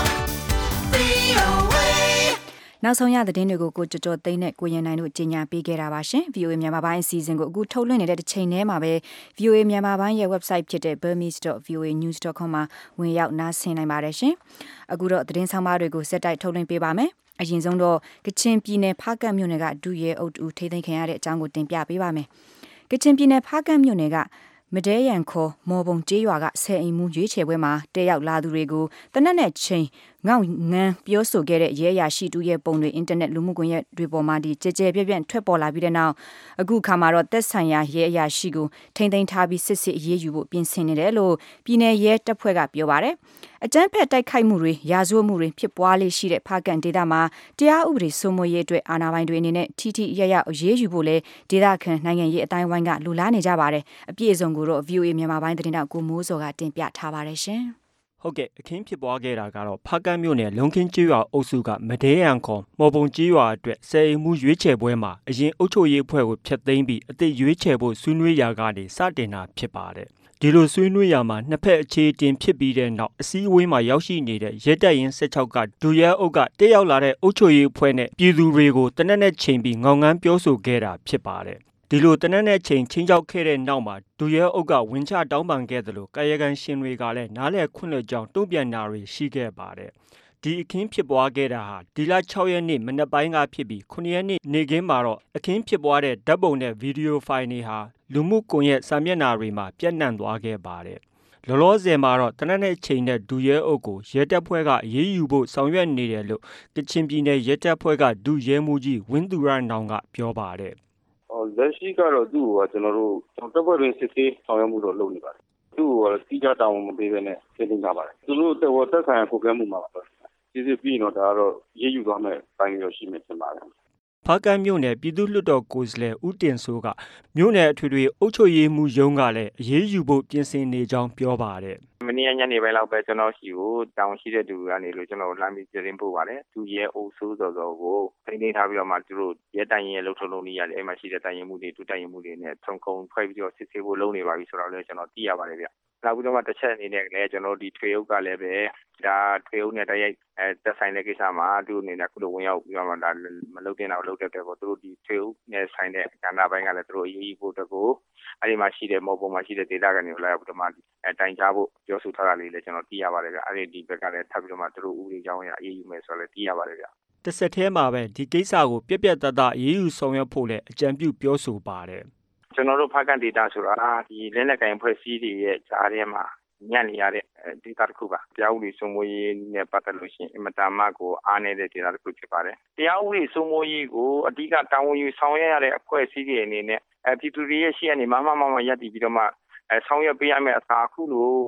VOA. နောက်ဆုံးရသတင်းတွေကိုကိုကျော်ကျော်သိန်းနဲ့ကိုရင်နိုင်တို့ကြီးညာပေးခဲ့တာပါရှင် VOA မြန်မာပိုင်းအစီအစဉ်ကိုအခုထုတ်လွှင့်နေတဲ့တစ်ချိန်တည်းမှာပဲ VOA မြန်မာပိုင်းရဲ့ website ဖြစ်တဲ့ burmese.voanews.com မှာဝင်ရောက်နားဆင်နိုင်ပါတယ်ရှင်အခုတော့သတင်းဆောင်မတွေကိုစက်တိုက်ထုတ်လွှင့်ပေးပါမယ်အရင်ဆုံးတော့ကချင်ပြည်နယ်ဖားကန့်မြို့နယ်ကဒုရဲအုပ်တူထိသိမ်းခံရတဲ့အကြောင်းကိုတင်ပြပေးပါမယ်ကချင်ပြည်နယ်ဖားကန့်မြို့နယ်ကမဒဲရန်ခေါ်မော်ပုံကျေးရွာကဆယ်အိမ်မူရွေးချယ်ပွဲမှာတက်ရောက်လာသူတွေကိုတနက်နဲ့ချိန်ငေါငန်းပြောဆိုခဲ့တဲ့ရဲအရာရှိတူရဲ့ပုံတွေအင်တာနက်လူမှုကွန်ရက်တွေပေါ်မှာကြဲပြန့်ထွက်ပေါ်လာပြီးတဲ့နောက်အခုခါမှာတော့သက်ဆိုင်ရာရဲအရာရှိကိုထိန်းသိမ်းထားပြီးစစ်ဆေးအရေးယူဖို့ပြင်ဆင်နေတယ်လို့ပြည်내ရဲတပ်ဖွဲ့ကပြောပါတယ်အကြမ်းဖက်တိုက်ခိုက်မှုတွေရာဇဝတ်မှုတွေဖြစ်ပွားလေးရှိတဲ့ဖားကန့်ဒေသမှာတရားဥပဒေစိုးမိုးရေးအတွက်အာဏာပိုင်တွေအနေနဲ့ထိထိရရအရေးယူဖို့လဲဒေသခံနိုင်ငံရေးအတိုင်းဝိုင်းကလူလားနေကြပါတယ်အပြည့်အစုံကိုတော့ VOA မြန်မာပိုင်းသတင်းတောက်ကိုမိုးစော်ကတင်ပြထားပါတယ်ရှင်ဟုတ်ကဲ့အခင်းဖြစ်ပွားခဲ့တာကတော့ဖားကန့်မြို့နယ်လုံခင်းကျေးရွာအုပ်စုကမဒဲရန်ခေါ်မော်ပုံကျေးရွာအတွက်ဆယ်အိမ်မှုရွေးချယ်ပွဲမှာအရင်အုပ်ချုပ်ရေးအဖွဲ့ကိုဖျက်သိမ်းပြီးအသစ်ရွေးချယ်ဖို့ဆွေးနွေးရာကနေစတင်တာဖြစ်ပါတယ်ဒီလိုဆွေးနွေးရာမှာနှစ်ဖက်အခြေအတင်ဖြစ်ပြီးတဲ့နောက်အစည်းအဝေးမှာရောက်ရှိနေတဲ့ရဲတပ်ရင်း16ကဒူရဲအုပ်ကတက်ရောက်လာတဲ့အုပ်ချုပ်ရေးအဖွဲ့နဲ့ပြည်သူတွေကိုတနက်နဲ့ချိန်ပြီးငေါငန်းပြောဆိုခဲ့တာဖြစ်ပါတယ်ဒီလိုတနက်နဲ့ချိန်ချင်းချောက်ခဲ့တဲ့နောက်မှာဒူရဲအုပ်ကဝင်ချတောင်းပန်ခဲ့တယ်လို့ကာယကံရှင်တွေကလည်းနားလည်ခွင့်လွှတ်ကြောင်းတုံ့ပြန်တာတွေရှိခဲ့ပါတယ်ဒီအခင်းဖြစ်ပွားခဲ့တာဟာဒီလ6ရက်နေ့မနက်ပိုင်းကဖြစ်ပြီး9ရက်နေ့နေ့ခင်းမှာတော့အခင်းဖြစ်ပွားတဲ့ဓာတ်ပုံနဲ့ဗီဒီယိုဖိုင်တွေဟာလူမှုကွန်ရက်စာမျက်နှာတွေမှာပြန့်နှံ့သွားခဲ့ပါတယ်လောလောဆယ်မှာတော့တနက်နေ့ချိန်နဲ့ဒူရဲအုပ်ကိုရဲတပ်ဖွဲ့ကအေးအေးယူဖို့ဆောင်ရွက်နေတယ်လို့ကချင်ပြည်နယ်ရဲတပ်ဖွဲ့ကဒုရဲမှူးကြီးဝင်းသူရနောင်ကပြောပါတယ်လက်ရှိကတော့သူ့ကိုကျွန်တော်တို့တပ်ဖွဲ့တွင်စစ်ဆေးဆောင်ရွက်မှုတော့လုပ်နေပါတယ်သူ့ကိုတိကျတောင်းမပေးဘဲနဲ့ရှင်းလင်းကြပါတယ်သူတို့တက်ဆိုင်ရာကိုကဲမှုမှာပါစစ်စစ်ပြီးတော့ဒါကတော့ရေးယူသွားမယ်ပိုင်းရောရှိမယ်ထင်ပါတယ်ဖားကန့်မြို့နယ်ပြည်သူ့လွှတ်တော်ကိုယ်စားလှယ်ဦးတင်စိုးကမြို့နယ်အထွေထွေအုပ်ချုပ်ရေးမှူးရုံးကလည်းအရေးယူဖို့ပြင်ဆင်နေကြောင်းပြောပါတယ်မနေ့ညနေပိုင်းလောက်ပဲကျွန်တော်ရှိကိုတောင်းရှိတဲ့သူကနေလို့ကျွန်တော်လမ်းပြီးပြင်ပို့ပါတယ်သူရဲအုပ်စိုးစော်ကိုထိန်းသိမ်းထားပြီးတော့မှသူတို့ရဲတိုင်ရင်လှုပ်ထုံးလုံးနေရတယ်အဲ့မှာရှိတဲ့တိုင်ရင်မှုတွေတူတိုင်ရင်မှုတွေနဲ့ထုံခုံဖွဲ့ပြီးတော့စစ်ဆေးဖို့လုပ်နေပါပြီဆိုတော့လည်းကျွန်တော်သိရပါတယ်ဗျနောက်ပြီးတော့မှတစ်ချက်အနေနဲ့လည်းကျွန်တော်ဒီထွေအုပ်ကလည်းပဲဒါထွေအုပ်နဲ့တိုက်ရိုက်သက်ဆိုင်တဲ့ကိစ္စမှာသူ့အနေနဲ့ခုလိုဝင်ရောက်ပြီးတော့မှဒါမလုပ်တင်တော့လုပ်တဲ့တဲ့ပေါ့သူတို့ဒီထွေအုပ်နဲ့ဆိုင်တဲ့ကဏ္ဍပိုင်းကလည်းသူတို့အရေးဖို့တကူအဲ့ဒီမှာရှိတဲ့မော်ပုံမှာရှိတဲ့ဒေသခံတွေကိုလည်းပြီးတော့မှတိုင်ချဖို့ပြောဆိုထားတာလေးလည်းကျွန်တော်သိရပါတယ်ဗျအဲ့ဒီဘက်ကလည်းထပ်ပြီးတော့မှသူတို့ဥပဒေကြောင်းအရအေးယူမယ်ဆိုတော့လည်းသိရပါတယ်ဗျတစ်ဆက်တည်းမှာပဲဒီကိစ္စကိုပြက်ပြက်သားသားအေးယူဆောင်ရွက်ဖို့လည်းအကြံပြုပြောဆိုပါတယ်ကျွန်တော်တို့ဖားကန့်ဒေတာဆိုတာဒီလက်နက်ကိုင်ဖွဲ့စည်းတွေရဲ့ဂျားထဲမှာညံ့နေရတဲ့ဒေတာတစ်ခုပါတရားဥပဒေစိုးမိုးရေးနဲ့ပတ်သက်လို့ရှိရင်အမတမကိုအားနေတဲ့ဒေတာတစ်ခုဖြစ်ပါတယ်တရားဥပဒေစိုးမိုးရေးကိုအဓိကတာဝန်ယူဆောင်ရွက်ရတဲ့အဖွဲ့အစည်းတွေအနေနဲ့ပြည်သူတွေရဲ့ရှေ့ကနေမမရပ်တည်ပြီးတော့မှဆောင်ရွက်ပေးရမယ့်အစားအခုလို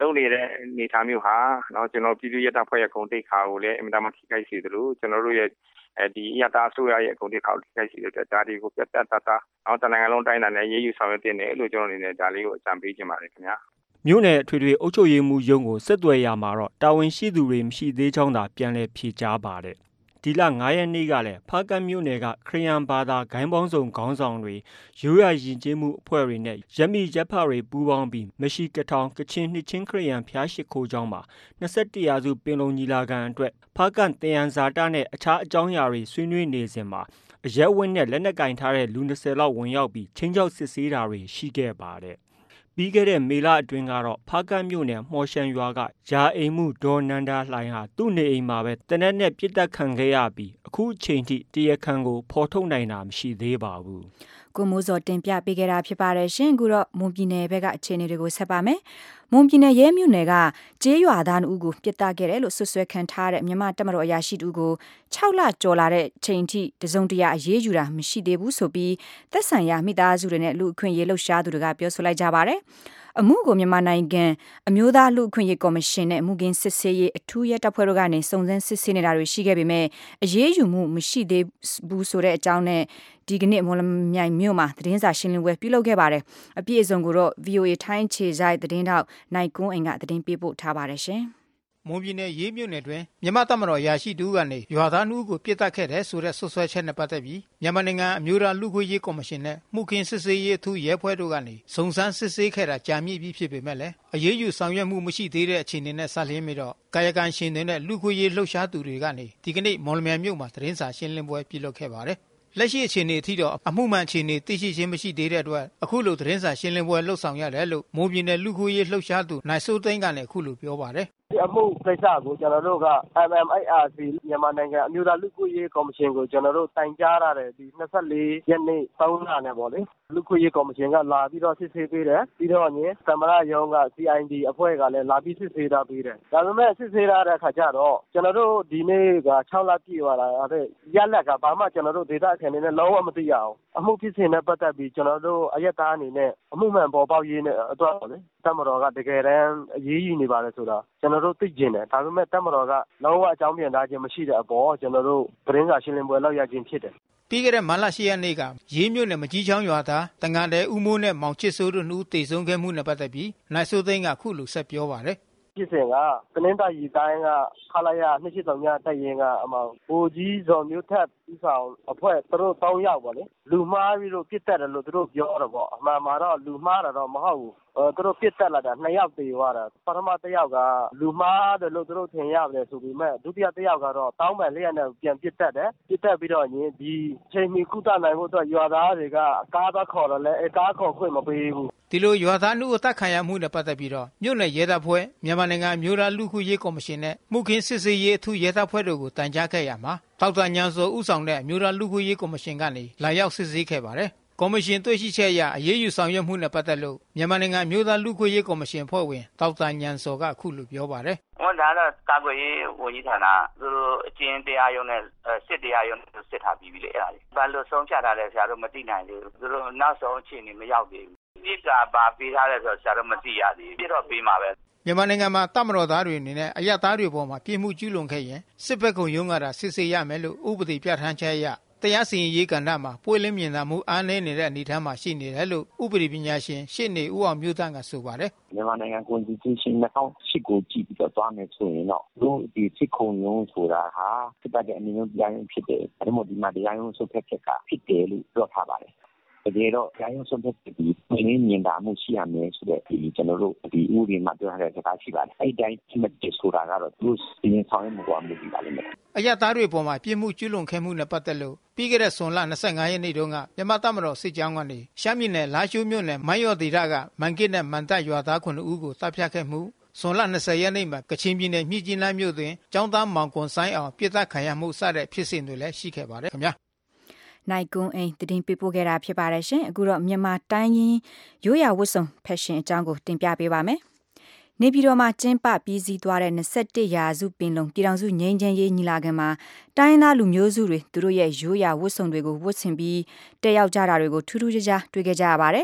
လုံးနေတဲ့နေသားမျိုးဟာเนาะကျွန်တော်ပြည်သူ့ရဲတပ်ဖွဲ့ရဲ့ဂုဏ်သိက္ခာကိုလည်းအင်မတန်မှထိခိုက်စေသလိုကျွန်တော်တို့ရဲ့ဒီရတာအစိုးရရဲ့ဂုဏ်သိက္ခာကိုထိခိုက်စေတဲ့ဒါတွေကိုပြတ်တက်တာအောင်တနိုင်ငံလုံးတိုင်းနဲ့ရေးယူဆောင်ရွက်တင်တယ်လို့ကျွန်တော်အနေနဲ့ဒါလေးကိုအကြံပေးချင်ပါတယ်ခင်ဗျာမြို့နယ်ထွေထွေအုပ်ချုပ်ရေးမှူးရုံးကိုဆက်သွယ်ရမှာတော့တာဝန်ရှိသူတွေမရှိသေးကြောင်းသာပြန်လည်ဖြေကြားပါတယ်ဒီလ9ရက်နေ့ကလည်းဖားကန့်မြို့နယ်ကခရီးယန်ဘာသာဂိုင်းပေါင်းစုံခေါင်းဆောင်တွေရိုးရာယဉ်ကျေးမှုအဖွဲ့တွေနဲ့ရက်မိရက်ဖတွေပူးပေါင်းပြီးမရှိကထောင်ကချင်နှစ်ချင်းခရီးယန်ဖျားရှိခိုးကျောင်းမှာ21ရာစုပင်လုံညီလာခံအတွက်ဖားကန့်တယန်ဇာတနဲ့အခြားအကြောင်းအရာတွေဆွေးနွေးနေစဉ်မှာအရက်ဝင်းနဲ့လက်နက်ကင်ထားတဲ့လူ20လောက်ဝင်ရောက်ပြီးချင်းချောက်စစ်ဆေးတာတွေရှိခဲ့ပါတယ်ပြီးခဲ့တဲ့မေလအတွင်းကတော့ဖားကန့်မြို့နယ်မှော်ရှန်ရွာကယာအိမ်မှုဒေါ်နန္ဒာလှိုင်ဟာသူ့နေအိမ်မှာပဲတနက်နဲ့ပြစ်တက်ခံခဲ့ရပြီးအခုအချိန်ထိတရားခံကိုဖော်ထုတ်နိုင်တာမရှိသေးပါဘူးကိုမိုးစောတင်ပြပေးခဲ့တာဖြစ်ပါတယ်ရှင်အခုတော့မွန်ပြည်နယ်ဘက်ကအခြေအနေတွေကိုဆက်ပါမယ်မွန်ပြည်နယ်ရဲမြို့နယ်ကကျေးရွာသားအုပ်ကိုပြစ်တက်ခဲ့တယ်လို့ဆွဆွဲခံထားတဲ့မြန်မာတပ်မတော်အရာရှိတူကို6လကျော်လာတဲ့ချိန်ထိတစုံတရာအရေးယူတာမရှိသေးဘူးဆိုပြီးသက်ဆိုင်ရာမိသားစုတွေနဲ့လူအခွင့်အရေးလှုပ်ရှားသူတွေကပြောဆိုလိုက်ကြပါတယ်အမှုကိုမြန်မာနိုင်ငံအမျိုးသားလူ့အခွင့်အရေးကော်မရှင်နဲ့မှုကင်းစစ်ဆေးရေးအထူးရဲတပ်ဖွဲ့တို့ကနေစုံစမ်းစစ်ဆေးနေတာတွေရှိခဲ့ပေမဲ့အရေးယူမှုမရှိသေးဘူးဆိုတဲ့အကြောင်းနဲ့ဒီကနေ့မော်လမြိုင်မြို့မှာသတင်းစာရှင်းလင်းပွဲပြုလုပ်ခဲ့ပါတယ်အပြည့်အစုံကိုတော့ VOA ထိုင်းခြေဆိုင်သတင်းတောက်နိုင်ကွန်းအိမ်ကသတင်းပေးပို့ထားပါတယ်ရှင်မွန်ပြည်နယ်ရေးမြို့နယ်တွင်မြန်မာတပ်မတော်ရာရှိတူကနေရွာသားနှုတ်ကိုပြစ်တက်ခဲ့တဲ့ဆိုတဲ့ဆွဆွဲချက်နဲ့ပတ်သက်ပြီးမြန်မာနိုင်ငံအမျိုးသားလူ့ခွင့်ရေးကော်မရှင်နဲ့မှုခင်းစစ်ဆေးရေးအထူးရဲဖွဲ့တို့ကနေစုံစမ်းစစ်ဆေးခဲ့တာကြာမြင့်ပြီးဖြစ်ပေမဲ့လည်းအရေးယူဆောင်ရွက်မှုမရှိသေးတဲ့အခြေအနေနဲ့ဆက်လျင်းပြီးတော့ကာယကံရှင်တွေနဲ့လူ့ခွင့်ရေးလှုပ်ရှားသူတွေကနေဒီကနေ့မော်လမြိုင်မြို့မှာသတင်းစာရှင်းလင်းပွဲပြုလုပ်ခဲ့ပါတယ်လက်ရှိအခြေအနေအထိတော့အမှုမှန်အခြေအနေသိရှိခြင်းမရှိသေးတဲ့အတွက်အခုလိုသတင်းစာရှင်းလင်းပွဲလှုပ်ဆောင်ရတယ်လို့မွန်ပြည်နယ်လူ့ခွင့်ရေးလှုပ်ရှားသူနိုင်စိုးသိန်းကလည်းအခုလိုပြောပါတယ်ဒီအမှုကိစ္စကိုကျွန်တော်တို့က MMIRC မြန်မာနိုင်ငံအမျိုးသားလူ့ခွင့်ရေးကော်မရှင်ကိုကျွန်တော်တို့တိုင်ကြားရတယ်ဒီ24ရက်နေ့3လနဲ့ပေါ့လေလူ့ခွင့်ရေးကော်မရှင်ကလာပြီးတော့စစ်ဆေးပေးတယ်ပြီးတော့ညသမရယုံက CID အဖွဲ့ကလည်းလာပြီးစစ်ဆေးတာပေးတယ်ဒါပေမဲ့စစ်ဆေးရတဲ့အခါကျတော့ကျွန်တော်တို့ဒီနေ့က6လပြည့်သွားတာတဲ့ရလက်ကဘာမှကျွန်တော်တို့ဒေတာခံနေနဲ့လုံးဝမသိရအောင်အမှုဖြစ်စဉ်နဲ့ပတ်သက်ပြီးကျွန်တော်တို့အရက်သားအနေနဲ့အမှုမှန်ပေါ်ပေါက်ရေးနဲ့အတွက်ပေါ့လေတမတော်ကတကယ်တမ်းအရေးယူနေပါတယ်ဆိုတာကျွန်တော်တို့သိကျင်တယ်ဒါပေမဲ့တမတော်ကလုံးဝအကြောင်းပြန်ထားခြင်းမရှိတဲ့အပေါ်ကျွန်တော်တို့သတင်းစာရှင်းလင်းပွဲလုပ်ရခြင်းဖြစ်တယ်ပြီးခဲ့တဲ့မတ်လ10ရက်နေ့ကရေးမြို့နယ်မကြီးချောင်းရွာသားတန်ငန်တဲ့ဦးမိုးနဲ့မောင်ချစ်စိုးတို့နှူးတေဆုံးခဲ့မှုနဲ့ပတ်သက်ပြီးနိုင်စိုးသိန်းကခုလိုဆက်ပြောပါတယ်ဖြစ်စဉ်ကတနင်္သာရီတိုင်းကခလာရ283ညတက်ရင်ကအမောင်ဘိုကြီးဇော်မျိုးထက်ပြီးဆောင်အဖွဲ့သူတို့3ယောက်ပေါ့လေလူမှားပြီးတော့ပြစ်တက်တယ်လို့သူတို့ပြောတော့ပေါ့အမှန်မှာတော့လူမှားတာတော့မဟုတ်ဘူးသူတို့ပြစ်တက်လာတာ2ယောက်တေသွားတာပထမတစ်ယောက်ကလူမှားတယ်လို့သူတို့ထင်ရတယ်ဆိုပေမဲ့ဒုတိယတစ်ယောက်ကတော့တောင်းပန်လျက်နဲ့ပြန်ပြစ်တက်တယ်ပြစ်တက်ပြီးတော့ဒီချိန်မီကုသနိုင်ဖို့အတွက်ရွာသားတွေကကားသားခေါ်တော့လဲကားခေါ်ခွင့်မပေးဘူးဒီလိုရွာသားနှုတ်အသက်ခံရမှုနဲ့ပတ်သက်ပြီးတော့မြို့နယ်ရဲတပ်ဖွဲ့မြန်မာနိုင်ငံမျိုးသားလူ့ခွင့်ရေးကော်မရှင်နဲ့မှုခင်းစစ်ဆေးရေးအထူးရဲတပ်ဖွဲ့တို့ကိုတိုင်ကြားခဲ့ရမှာဒေါက်တာညံစောဦးဆောင်တဲ့မျိုးသားလူ့ခွင့်ရေးကော်မရှင်ကနေလာရောက်စစ်ဆေးခဲ့ပါတယ်ကော်မရှင်တွေ့ရှိချက်အရအရေးယူဆောင်ရွက်မှုနဲ့ပတ်သက်လို့မြန်မာနိုင်ငံမျိုးသားလူ့ခွင့်ရေးကော်မရှင်ဖွဲ့ဝင်ဒေါက်တာညံစောကအခုလိုပြောပါတယ်ဝန်ဒါတော့ကာကွယ်ရေးဝန်ကြီးဌာနသူတို့အကျဉ်းတရားရုံးနဲ့စစ်တရားရုံးနဲ့စစ်ထားပြီးပြီလေအဲ့ဒါလေးဘာလို့ဆုံးဖြတ်ထားလဲဆရာတို့မသိနိုင်သေးဘူးသူတို့နောက်ဆုံးအခြေအနေမရောက်သေးဘူးပြစ်ကပါပေးထားတယ်ဆိုတော့ဆရာတို့မသိရသေးဘူးပြတော့ပေးမှာပဲမြန်မာနိုင်ငံမှာတပ်မတော်သားတွေအနေနဲ့အရက်သားတွေပေါ်မှာပြည်မှုကျူးလွန်ခဲ့ရင်စစ်ဘက်ကုံရုံးကတာစစ်ဆေးရမယ်လို့ဥပဒေပြဋ္ဌာန်းချက်အရတရားစီရင်ရေးကဏ္ဍမှာပွင့်လင်းမြင်သာမှုအားနည်းနေတဲ့အနေအထားမှာရှိနေတယ်လို့ဥပဒေပညာရှင်ရှေ့နေဦးအောင်မျိုးသန့်ကဆိုပါတယ်မြန်မာနိုင်ငံ Constitution 2008ကိုကြည့်ပြီးတော့သွားမယ်ဆိုရင်တော့ဒီစစ်ခုံရုံးဆိုတာဟာစစ်တပ်ရဲ့အမြင့်ဆုံးတရားရုံးဖြစ်တယ်ဒါမှမဟုတ်ဒီမှာတရားရုံးဆုတ်ဖြတ်ချက်ကဖြစ်တယ်လို့ပြောထားပါတယ်တကယ်တော့တရားရုံးဆုံးဖြတ်ပြီးပြည်ရင်းမြင်တာမှုရှိရမယ်ဆိုတဲ့ဒီကျွန်တော်တို့ဒီဥပဒေမှာပြောထားတဲ့စကားရှိပါတယ်အဲ့တိုင်းမှတ်ချက်ဆိုတာကတော့သူစီရင်ဆောင်ရွက်မှုပေါ်မူတည်ပါလိမ့်မယ်အရက်သားတွေပေါ်မှာပြည်မှုကျူးလွန်ခဲ့မှုနဲ့ပတ်သက်လို့ပြီးခဲ့တဲ့ဇွန်လ25ရက်နေ့တုန်းကမြန်မာတပ်မတော်စစ်ကြောင်းကနေရှမ်းပြည်နယ်လာရှိုးမြို့နယ်မိုင်းရော်ဒေသကမန်ကစ်နဲ့မန်တပ်ရွာသား9ဦးကိုတပ်ဖြတ်ခဲ့မှုဇွန်လ20ရက်နေ့မှာကချင်ပြည်နယ်မြစ်ကြီးနားမြို့တွင်ကျောင်းသားမောင်ကွန်ဆိုင်အောင်ပြစ်ဒဏ်ခံရမှုစတဲ့ဖြစ်စဉ်တွေလည်းရှိခဲ့ပါတယ်ခင်ဗျာနိုင်ကွန်းအိမ်တင်ပြပို့ခဲ့တာဖြစ်ပါတယ်ရှင်အခုတော့မြန်မာတိုင်းရင်းရိုးရာဝတ်စုံဖက်ရှင်အကြောင်းကိုတင်ပြပေးပါမယ်နေပြည်တော်မှာကျင်းပပြီးစီးသွားတဲ့21ရာစုပင်လုံပြည်ထောင်စုငြိမ်းချမ်းရေးညီလာခံမှာတိုင်းသားလူမျိုးစုတွေသူတို့ရဲ့ရိုးရာဝတ်စုံတွေကိုဝတ်ဆင်ပြီးတက်ရောက်ကြတာတွေကိုထူးထူးခြားခြားတွေ့ခဲ့ကြရပါတယ်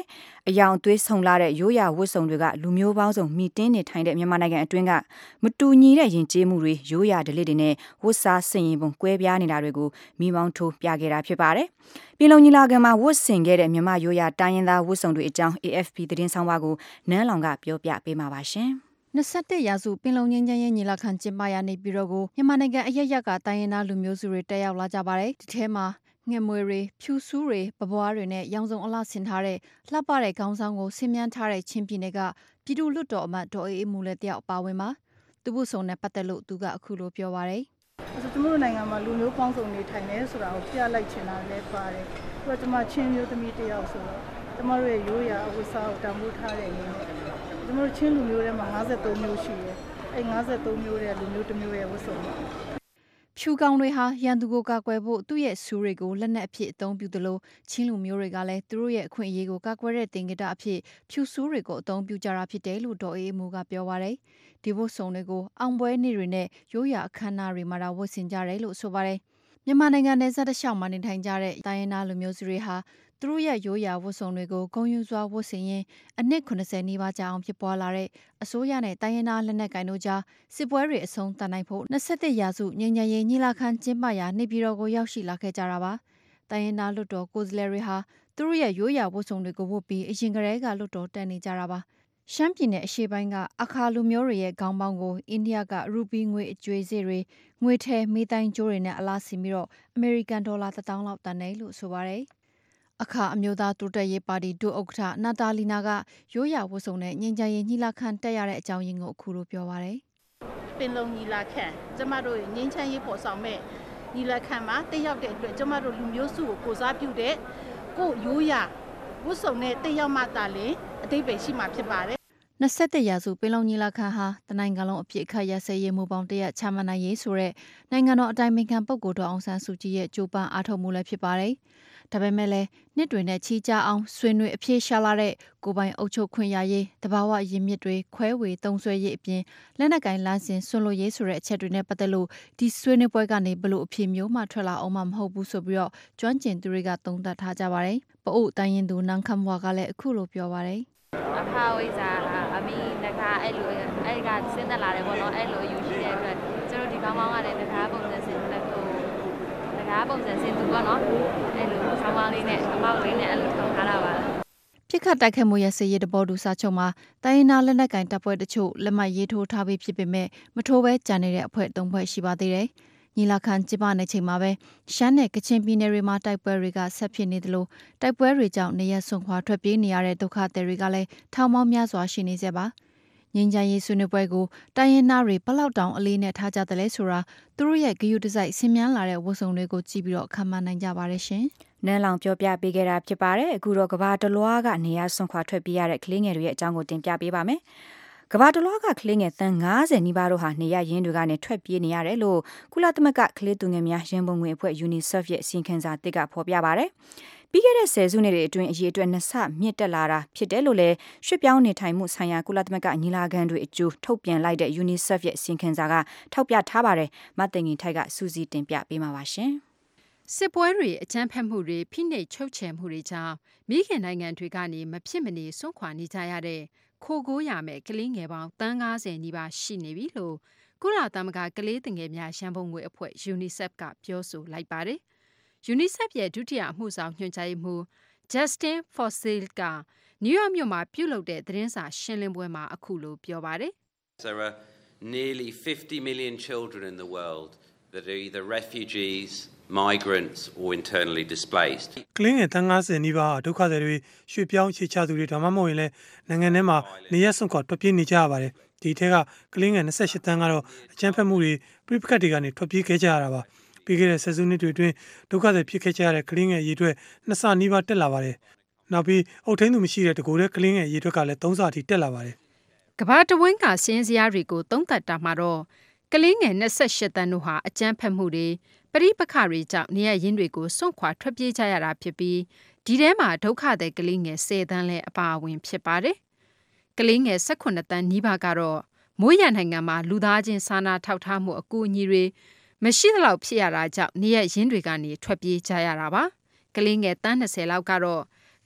အယောင်အသွေးဆုံလာတဲ့ရိုးရာဝတ်စုံတွေကလူမျိုးပေါင်းစုံမိတင်းနေထိုင်တဲ့မြန်မာနိုင်ငံအတွင်းကမတူညီတဲ့ယဉ်ကျေးမှုတွေရိုးရာဓလေ့တွေနဲ့ဝတ်စားဆင်ရင်ပုံကွဲပြားနေတာတွေကိုမိမောင်းထိုးပြခဲ့တာဖြစ်ပါတယ်။ပြည်လုံးညီလာခံမှာဝတ်ဆင်ခဲ့တဲ့မြန်မာရိုးရာတိုင်းရင်းသားဝတ်စုံတွေအကြောင်း AFP သတင်းဆောင်ပါကိုနန်းလောင်ကပြောပြပေးမှာပါရှင်။ 21ရာစုပင်လုံငြိမ်းချမ်းရေးညီလာခံကျင်းပရာနေပြည်တော်ကိုမြန်မာနိုင်ငံအရက်ရက်ကတိုင်းရင်းသားလူမျိုးစုတွေတက်ရောက်လာကြပါတယ်။ဒီထဲမှာငှက်မွေတွေဖြူစူးတွေပပွားတွေနဲ့ရောင်စုံအလှဆင်ထားတဲ့လှပတဲ့ခေါင်းဆောင်ကိုဆင်မြန်းထားတဲ့ချင်းပြည်နယ်ကပြည်သူ့လွှတ်တော်အမတ်ဒေါ်အေးမူလည်းတယောက်ပါဝင်ပါသူ့ဘုဆုံနဲ့ပတ်သက်လို့သူကအခုလိုပြောပါတယ်ကျွန်တော်တို့နိုင်ငံမှာလူမျိုးပေါင်းစုံနေထိုင်နေဆိုတာကိုပြလိုက်ချင်တာလည်းပါတယ်။ပြီးတော့ကျွန်မချင်းမျိုးသမီးတယောက်ဆိုတော့ကျွန်တော်တို့ရဲ့ရိုးရာအဝတ်စားကိုတန်ဖိုးထားတဲ့အနေနဲ့ကျွန်တော်တို့ချင်းလူမျိုးထဲမှာ53မျိုးရှိတယ်။အဲ53မျိုးတဲ့လူမျိုးတစ်မျိုးရဲ့ဝတ်စုံပါဖြူကောင်တွေဟာရန်သူကိုကာကွယ်ဖို့သူ့ရဲ့ဆူတွေကိုလက်နက်အဖြစ်အသုံးပြုသလိုချင်းလူမျိုးတွေကလည်းသူတို့ရဲ့အခွင့်အရေးကိုကာကွယ်တဲ့တင်ကြတာအဖြစ်ဖြူစူးတွေကိုအသုံးပြုကြတာဖြစ်တယ်လို့ဒေါ်အေးမူကပြောပါတယ်။ဒီဘုဆုံတွေကိုအောင်ပွဲနေ့တွေနဲ့ရိုးရာအခမ်းအနားတွေမှာဝတ်ဆင်ကြတယ်လို့ဆိုပါတယ်။မြန်မာနိုင်ငံနယ်စပ်တစ်လျှောက်မှာနေထိုင်ကြတဲ့တိုင်းရင်းသားလူမျိုးစုတွေဟာသူတို့ရဲ့ရိုးရာဝတ်စုံတွေကိုဂုဏ်ယူစွာဝတ်ဆင်ရင်အနှစ်80နီးပါးကြာအောင်ဖြစ်ပွားလာတဲ့အစိုးရနဲ့တိုင်းရင်းသားလက်နက်ကိုင်တို့ကြားစစ်ပွဲတွေအဆုံးသတ်နိုင်ဖို့21ရာစုငြိမ်းချမ်းရေးညီလာခံကျင်းပရာနေပြည်တော်ကိုရောက်ရှိလာခဲ့ကြတာပါ။တိုင်းရင်းသားလွှတ်တော်ကိုယ်စားလှယ်တွေဟာသူတို့ရဲ့ရိုးရာဝတ်စုံတွေကိုဝတ်ပြီးအရင်ကတည်းကလွှတ်တော်တက်နေကြတာပါ။ရှမ်းပြည်နယ်အရှေ့ပိုင်းကအခါလူမျိုးတွေရဲ့ခေါင်းပေါင်းကိုအိန္ဒိယကရူပီငွေအကျွေးစေတွေငွေထဲမေးတိုင်းကျိုးတွေနဲ့အလားဆင်ပြီးတော့အမေရိကန်ဒေါ်လာ1000လောက်တန်တယ်လို့ဆိုပါတယ်။အခါအမျိုးသားတိုးတက်ရေးပါတီဒုဥက္ကဋ္ဌနာတာလီနာကရိုးရာဝတ်စုံနဲ့ငြိမ်းချမ်းရေးညီလာခံတက်ရတဲ့အကြောင်းရင်းကိုအခုလိုပြောပါတယ်။ပင်လုံညီလာခံကျမတို့ငြိမ်းချမ်းရေးပေါ်ဆောင်မဲ့ညီလာခံမှာတက်ရောက်တဲ့အတွက်ကျမတို့လူမျိုးစုကိုကိုစားပြုတဲ့ကိုရိုးရာဝတ်စုံနဲ့တက်ရောက်မှသာလေအတိတ်ပဲရှိမှာဖြစ်ပါတယ် 21ရာစုပင်လုံညီလာခံဟာတနိုင်ငံလုံးအပြည့်အခတ်ရစဲရေးမူပေါင်းတရက်ချမှတ်နိုင်ရေးဆိုတဲ့နိုင်ငံတော်အတိုင်ပင်ခံပုဂ္ဂိုလ်တော်အောင်ဆန်းစုကြည်ရဲ့ကြိုးပမ်းအားထုတ်မှုလည်းဖြစ်ပါတယ်။ဒါပေမဲ့လည်းနှစ်တွေနဲ့ချီကြအောင်ဆွေးနွေးအပြည့်ရှာလာတဲ့ကိုပိုင်အုပ်ချုပ်ခွင့်ရရေးတဘာဝရင်းမြစ်တွေခွဲဝေသုံးစွဲရေးအပြင်လက်နက်ကင်လမ်းစဉ်ဆွန့်လွတ်ရေးဆိုတဲ့အချက်တွေနဲ့ပတ်သက်လို့ဒီဆွေးနွေးပွဲကနေဘလို့အဖြစ်မျိုးမှထွက်လာအောင်မဟုတ်ဘူးဆိုပြီးတော့ကျွမ်းကျင်သူတွေကသုံးသပ်ထားကြပါတယ်။ပအို့တိုင်းရင်သူနန်းခမ်ဝါကလည်းအခုလိုပြောပါတယ်အခါဝိဇာအမီတခါအဲ့လိုအဲ့ကစဉ်းသက်လာတယ်ပေါ့နော်အဲ့လိုယူရှိတဲ့အတွက်ကျွန်တော်ဒီကောင်းကောင်းကလည်းတခါပုံစံစဉ်သက်ကိုတခါပုံစံစဉ်သူပေါ့နော်အဲ့လိုဆောင်းပါးလေးနဲ့အမောက်လေးနဲ့အဲ့လိုထောင်ထားတာပါပြစ်ခတ်တိုက်ခတ်မှုရစရေးတဘောတူစာချုပ်မှာတိုင်းရင်းသားလက်နက်ကင်တပ်ဖွဲ့တချို့လက်မှတ်ရေးထိုးထားပြီးဖြစ်ပေမဲ့မထိုးဘဲကြံနေတဲ့အဖွဲ့၃ဖွဲ့ရှိပါသေးတယ်ညီလာခံကျင်းပနေချိန်မှာပဲရှမ်းနဲ့ကချင်ပြည်နယ်တွေမှာတိုက်ပွဲတွေကဆက်ဖြစ်နေသလိုတိုက်ပွဲတွေကြောင့်နေရဆွန်ခွာထွက်ပြေးနေရတဲ့ဒုက္ခသည်တွေကလည်းထောင်ပေါင်းများစွာရှိနေစေပါငြိမ်းချမ်းရေးဆွေးနွေးပွဲကိုတိုင်းရင်းသားတွေဘလောက်တောင်အလေးနဲ့ထားကြတယ်လဲဆိုတာသူတို့ရဲ့ဂရုတစိုက်ဆင်မြန်းလာတဲ့ဝတ်စုံတွေကိုကြည့်ပြီးတော့ခံမှန်းနိုင်ကြပါတယ်ရှင်နန်းလောင်ပြောပြပေးခဲ့တာဖြစ်ပါတယ်အခုတော့ကဘာတလွားကနေရဆွန်ခွာထွက်ပြေးရတဲ့ကလေးငယ်တွေရဲ့အကြောင်းကိုတင်ပြပေးပါမယ်ကဘာတလွားကကလေးငယ်သန်း90နီးပါးတို့ဟာနေရရင်းတွေကနေထွက်ပြေးနေရတယ်လို့ကုလသမဂ္ဂကလေးသူငယ်များရန်ပုံငွေအဖွဲ့ UNICEF ရဲ့အစီရင်ခံစာတစ်ကဖော်ပြပါတယ်။ပြီးခဲ့တဲ့ဆယ်စုနှစ်တွေအတွင်းအရေးအတွက်နှစ်ဆမြင့်တက်လာတာဖြစ်တယ်လို့လည်းရွှေ့ပြောင်းနေထိုင်မှုဆိုင်ရာကုလသမဂ္ဂညီလာခံတွေအကျိုးထုတ်ပြန်လိုက်တဲ့ UNICEF ရဲ့အစီရင်ခံစာကထောက်ပြထားပါတယ်။မသိင်ငင်ထိုက်ကစူးစီးတင်ပြပေးမှာပါရှင်။စစ်ပွဲတွေအကြမ်းဖက်မှုတွေဖိနှိပ်ချုပ်ချယ်မှုတွေကြောင့်မိခင်နိုင်ငံတွေကနေမဖြစ်မနေစွန့်ခွာနေကြရတဲ့ခိုကိုးရမယ်ကလေးငယ်ပေါင်းတန်း90နီးပါးရှိနေပြီလို့ကုလသမဂ္ဂကလေးငယ်များရန်ပုံငွေအဖွဲ့ UNICEF ကပြောဆိုလိုက်ပါတယ်။ UNICEF ရဲ့ဒုတိယအမှုဆောင်ညွှန်ကြားရေးမှူး Justin Fossil ကနယူးယောက်မြို့မှာပြုလုပ်တဲ့သတင်းစာရှင်းလင်းပွဲမှာအခုလိုပြောပါတယ်။ There are nearly 50 million children in the world that are either refugees, migrants or internally displaced. ကလေးငယ်တန်း90နီးပါးဒုက္ခသည်တွေရွှေ့ပြောင်းခြေချသူတွေဒါမှမဟုတ်ရင်လည်းနိုင်ငံထဲမှာနေရစွန့်ခွာထွက်ပြေးနေကြရပါတယ်ဒီထက်ကကလေးငယ်28တန်းကတော့အကြမ်းဖက်မှုတွေပြိပခတ်တွေကနေထွက်ပြေးခဲ့ကြရတာပါပြီးခဲ့တဲ့ဆယ်စုနှစ်တွေအတွင်းဒုက္ခသည်ဖြစ်ခဲ့ကြရတဲ့ကလေးငယ်အရေးအတွက်2ဆနီးပါးတက်လာပါတယ်နောက်ပြီးအုတ်ထင်းသူမရှိတဲ့တကူတဲ့ကလေးငယ်အရေးအတွက်ကလည်း3ဆအထိတက်လာပါတယ်ကမ္ဘာတဝန်းကစင်းစရာတွေကိုသုံးသပ်တာမှာတော့ကလေးငယ်28တန်းတို့ဟာအကြမ်းဖက်မှုတွေပရိပခတွေကြောင့်နေရရင်းတွေကိုစွန့်ခွာထွက်ပြေးကြရတာဖြစ်ပြီးဒီထဲမှာဒုက္ခသည်ကလေးငယ်10တန်းလည်းအပါအဝင်ဖြစ်ပါတယ်။ကလေးငယ်18တန်းနီးပါးကတော့မိုးရနိုင်ငံမှာလူသားချင်းစာနာထောက်ထားမှုအကူအညီတွေမရှိသလောက်ဖြစ်ရတာကြောင့်နေရရင်းတွေကနေထွက်ပြေးကြရတာပါ။ကလေးငယ်တန်း20လောက်ကတော့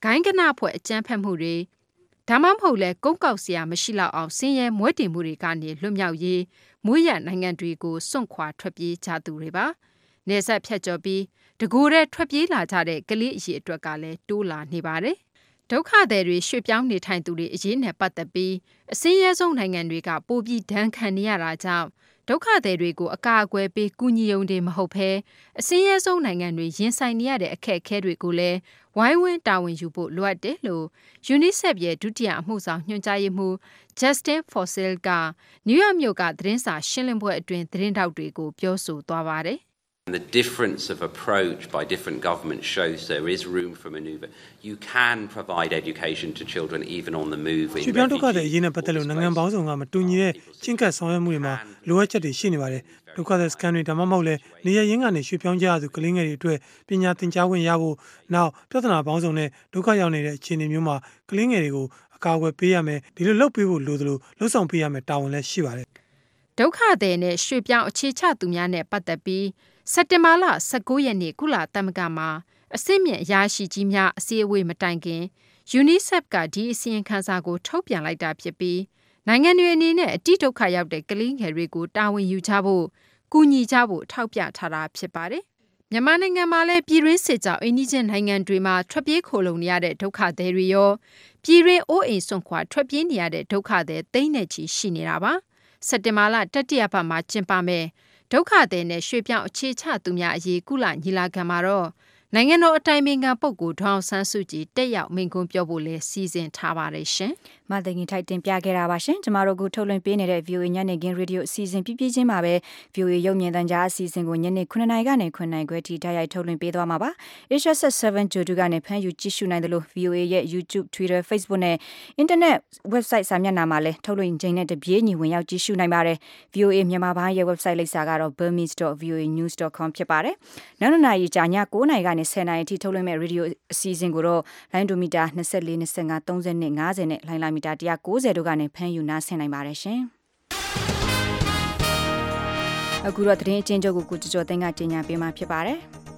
ဂိုင်းကနဖွဲ့အကြမ်းဖက်မှုတွေဒါမှမဟုတ်လဲကုန်းကောက်စရာမရှိလောက်အောင်ဆင်းရဲမွဲတေမှုတွေကနေလွတ်မြောက်ရေးမွေးရနိုင်ငံတွေကိုစွန့်ခွာထွက်ပြေးကြသူတွေပါနေဆက်ဖြတ်ကျော်ပြီးတကူတဲ့ထွက်ပြေးလာကြတဲ့ကလေးအရေးအတွက်ကလည်းတိုးလာနေပါတယ်ဒုက္ခသည်တွေရွှေ့ပြောင်းနေထိုင်သူတွေအရေးနဲ့ပတ်သက်ပြီးအစင်းရဲဆုံးနိုင်ငံတွေကပိုပြီးဒဏ်ခံနေရတာကြောင့်ဒုက္ခသည်တွေကိုအကာအကွယ်ပေးကူညီရုံတွေမဟုတ်ဘဲအစင်းရဲဆုံးနိုင်ငံတွေရင်ဆိုင်နေရတဲ့အခက်အခဲတွေကိုလည်းဝိုင်းဝန်းတာဝန်ယူဖို့လိုအပ်တယ်လို့ UNICEF ရဲ့ဒုတိယအမှုဆောင်ညွှန်ကြားရေးမှူး Justin Fossil ကနယူးယောက်မြို့ကသတင်းစာရှင်းလင်းပွဲအတွင်းသတင်းထောက်တွေကိုပြောဆိုသွားပါတယ် The difference of approach by different governments shows there is room for manoeuvre. You can provide education to children even on the move. ရွှေ့ပြောင်းဒုက္ခသည်အရေးနဲ့ပတ်သက်လို့နိုင်ငံပေါင်းစုံကမတူညီတဲ့ချင်းကပ်ဆောင်ရွက်မှုတွေမှာလိုအပ်ချက်တွေရှိနေပါတယ်။ဒုက္ခသည်စခန်းတွေဒါမှမဟုတ်လဲနေရရင်းကနေရွှေ့ပြောင်းကြရသူကလေးငယ်တွေအတွက်ပညာသင်ကြားခွင့်ရဖို့နောက်ပြဿနာပေါင်းစုံနဲ့ဒုက္ခရောက်နေတဲ့အခြေအနေမျိုးမှာကလေးငယ်တွေကိုအကာအကွယ်ပေးရမယ်ဒီလိုလုပ်ပေးဖို့လိုသလိုလှုပ်ဆောင်ပေးရမယ်တာဝန်လည်းရှိပါတယ်။ဒုက္ခသည်နဲ့ရွှေ့ပြောင်းအခြေချသူများနဲ့ပတ်သက်ပြီးစက်တင်ဘာလ19ရက်နေ့ကုလသမဂ္ဂမှာအစစ်မြင့်အရာရှိကြီးများအစည်းအဝေးမတိုင်ခင် UNICEF ကဒီအစီရင်ခံစာကိုထုတ်ပြန်လိုက်တာဖြစ်ပြီးနိုင်ငံတွေအနေနဲ့အတိဒုက္ခရောက်တဲ့ကလေးငယ်တွေကိုတာဝန်ယူကြဖို့ကူညီကြဖို့ထောက်ပြထားတာဖြစ်ပါတယ်။မြန်မာနိုင်ငံမှာလည်းပြည်တွင်းစစ်ကြောင့်အိန္ဒိယနိုင်ငံတွေမှာထွက်ပြေးခိုလုံနေရတဲ့ဒုက္ခသည်တွေရောပြည်တွင်းအိုးအိမ်စွန့်ခွာထွက်ပြေးနေရတဲ့ဒုက္ခသည်သိန်းနဲ့ချီရှိနေတာပါ။စက်တင်ဘာလတတိယပတ်မှာကျင်းပမယ်ဒုက္ခသည်နဲ့ရွှေ့ပြောင်းအခြေချသူများအရေးကုလညီလာခံမှာတော့နိုင်ငံတော်အတိုင်ပင်ခံပုဂ္ဂိုလ်ဒေါအောင်ဆန်းစုကြည်တက်ရောက်မိန့်ခွန်းပြောဖို့လဲစီစဉ်ထားပါတယ်ရှင်။မသိငင်ထိုက်တင်ပြခဲ့တာပါရှင်။ကျမတို့ကထုတ်လွှင့်ပေးနေတဲ့ VOA ညနေခင်းရေဒီယိုအစီအစဉ်ပြပြချင်းမှာပဲ VOA ရုပ်မြင်သံကြားအစီအစဉ်ကိုညနေ9:00နာရီကနေ9:00နာရီခွဲထိတိုက်ရိုက်ထုတ်လွှင့်ပေးသွားမှာပါ။ Asia 7 Jodu ကနေဖမ်းယူကြည့်ရှုနိုင်တယ်လို့ VOA ရဲ့ YouTube, Twitter, Facebook နဲ့ Internet website စာမျက်နှာမှာလည်းထုတ်လွှင့်ချိန်နဲ့တပြေးညီဝင်ရောက်ကြည့်ရှုနိုင်ပါတယ်။ VOA မြန်မာပိုင်းရဲ့ website လိပ်စာကတော့ burmese.voanews.com ဖြစ်ပါတယ်။နောက်နေ့ညကြာည9:00နာရီကနေ10:00နာရီထိထုတ်လွှင့်မဲ့ရေဒီယိုအစီအစဉ်ကိုတော့လိုင်းဒိုမီတာ24 25 30နဲ့50နဲ့လိုင်းလာမီတာ190တို့ကနေဖမ်းယူနားဆင်နိုင်ပါတယ်ရှင်။အခုတော့သတင်းအချင်းချုပ်ကိုကိုကျော်သိန်းကတင်ပြပေးမှာဖြစ်ပါတယ်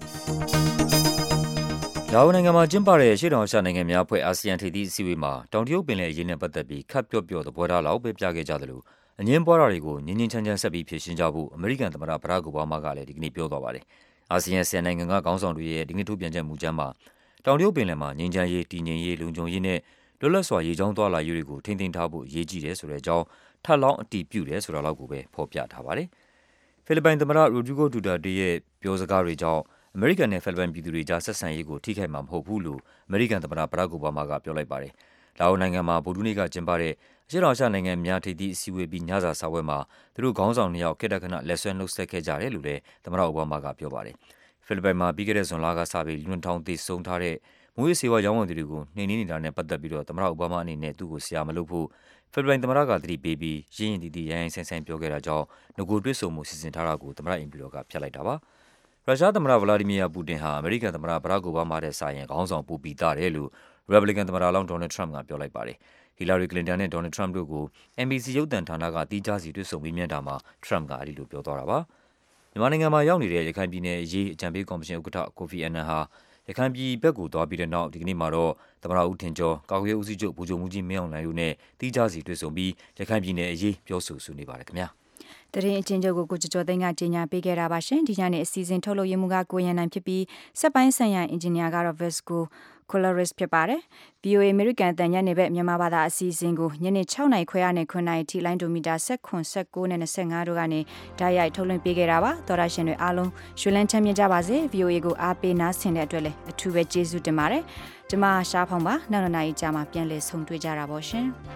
။လာအိုနိုင်ငံမှာကျင်းပတဲ့ရှေ့တောင်အာရှနိုင်ငံများအဖွဲ့အာဆီယံထိပ်သီးအစည်းအဝေးမှာတောင်တရုတ်ပင်လယ်အရေးနဲ့ပတ်သက်ပြီးခပ်ပျော့ပျော့သဘောထားလောက်ပဲပြခဲ့ကြသလိုအငြင်းပွားတာတွေကိုငြင်းငြင်းချမ်းချမ်းဆက်ပြီးဖြေရှင်းကြဖို့အမေရိကန်သမ္မတဘရာ့ခ် အိုဘားမားကလည်းဒီကနေ့ပြောသွားပါတယ်။အာဆီယံ10နိုင်ငံကခေါင်းဆောင်တွေရဲ့ဒီကနေ့ထုတ်ပြန်ချက်မူကြမ်းမှာတောင်တရုတ်ပင်လယ်မှာငြိမ်းချမ်းရေးတည်ငြိမ်ရေးလုံခြုံရေးနဲ့လွတ်လပ်စွာရေကြောင်းသွားလာရေးတွေကိုထိန်းသိမ်းထားဖို့အရေးကြီးတယ်ဆိုတဲ့အကြောင်းထပ်လောင်းအတည်ပြုတယ်ဆိုတာလောက်ကိုပဲဖော်ပြထားပါတယ်။ဖိလစ်ပိုင်သမ္မတ Rodrigo Duterte ရဲ့ပြောစကားတွေကြောင့်အမေရိကန်နဲ့ဖိလစ်ပိုင်ပြည်သူတွေကြားဆက်ဆံရေးကိုထိခိုက်မှာမဟုတ်ဘူးလို့အမေရိကန်သမ္မတဘရာ့ခ် အိုဘားမားကပြောလိုက်ပါတယ်။လာအိုနိုင်ငံမှာဗုဒ္ဓဟူးနေ့ကကျင်းပတဲ့အရှေ့တောင်အာရှနိုင်ငံများထိပ်သီးအစည်းအဝေးပြီးညစာစားပွဲမှာသူတို့ခေါင်းဆောင်2ယောက်ခေတ္တခဏလက်ဆွဲနှုတ်ဆက်ခဲ့ကြတယ်လို့လည်းသမ္မတအိုဘားမားကပြောပါတယ်။ဖိလစ်ပိုင်မှာပြီးခဲ့တဲ့ဇွန်လကစပြီးလူနှထောင်သေဆုံးထားတဲ့မွေးစေဝါရောင်းဝန်သူတွေကိုနှိမ်နင်းနေတာနဲ့ပတ်သက်ပြီးတော့သမ္မတအိုဘားမားအနေနဲ့သူ့ကိုဆရာမလုပ်ဖို့ဖိလစ်ပိုင်သမ္မတကသတိပေးပြီးရင်းရင်တီတီရိုင်းရိုင်းဆန်းဆန်းပြောခဲ့တာကြောင့်ငကိုတွေ့ဆုံမှုစီစဉ်ထားတာကိုသမ္မတအင်ပီတော်ကဖျက်လိုက်တာပါ။ရုရှားသမ္မတဗလာဒီမီယာပူတင်ဟာအမေရိကန်သမ္မတဘရာ့ခ် အိုဘားမားတဲ့စာရင်ခေါင်းဆောင်ပူပီသားတယ်လို့ရီပတ်ဘလီကန်သမ္မတလောင်းဒေါ်နယ်ထရမ့်ကပြောလိုက်ပါတယ်။ဟီလာရီကလင်တန်နဲ့ဒေါ်နယ်ထရမ့်တို့ကို NBC ရုပ်သံဌာနကတီးခြားစီတွေ့ဆုံမေးမြန်းတာမှာထရမ့်ကအဲဒီလိုပြောသွားတာပါ။မြန်မာနိုင်ငံမှာရောက်နေတဲ့ရခိုင်ပြည်နယ်အရေးအကြံပေးကော်မရှင်ဥက္ကဋ္ဌကိုဖီအာနန်ဟာရခိုင်ပြည်ဘက်ကိုသွားပြီးတဲ့နောက်ဒီကနေ့မှာတော့သမ္မတဦးထင်ကျော်ကာကွယ်ရေးဦးစီးချုပ်ဗိုလ်ချုပ်မှူးကြီးမင်းအောင်လှိုင်တို့နဲ့တီးခြားစီတွေ့ဆုံပြီးရခိုင်ပြည်နယ်အရေးပြောဆိုဆွေးနွေးပါတယ်ခင်ဗျာ။တရင်အချင်းချုပ်ကိုကိုကျော်သိန်းကကြေညာပေးခဲ့တာပါရှင်။ဒီညနေအစီအစဉ်ထုတ်လုပ်ရမှုကကိုရန်နိုင်ဖြစ်ပြီးစက်ပိုင်းဆိုင်ရာအင်ဂျင်နီယာကတော့ Vesco Coloris ဖြစ်ပါတယ်။ VOA American တန်ညနေဘက်မြန်မာဘာသာအစီအစဉ်ကိုညနေ6:00နာရီခွဲကနေ9:00နာရီထိလိုင်းဒိုမီတာ19နဲ့25တို့ကနေဓာတ်ရိုက်ထုတ်လွှင့်ပေးခဲ့တာပါ။သောရရှင်တွေအားလုံးရွှေလန်းချမ်းမြေ့ကြပါစေ။ VOA ကိုအားပေးနားဆင်တဲ့အတွက်လည်းအထူးပဲကျေးဇူးတင်ပါတယ်။ကျွန်မရှားဖောင်ပါနောက်နေ့ကြာမှပြန်လည်ဆုံတွေ့ကြတာပေါ့ရှင်။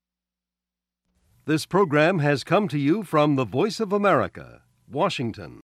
This program has come to you from the Voice of America, Washington.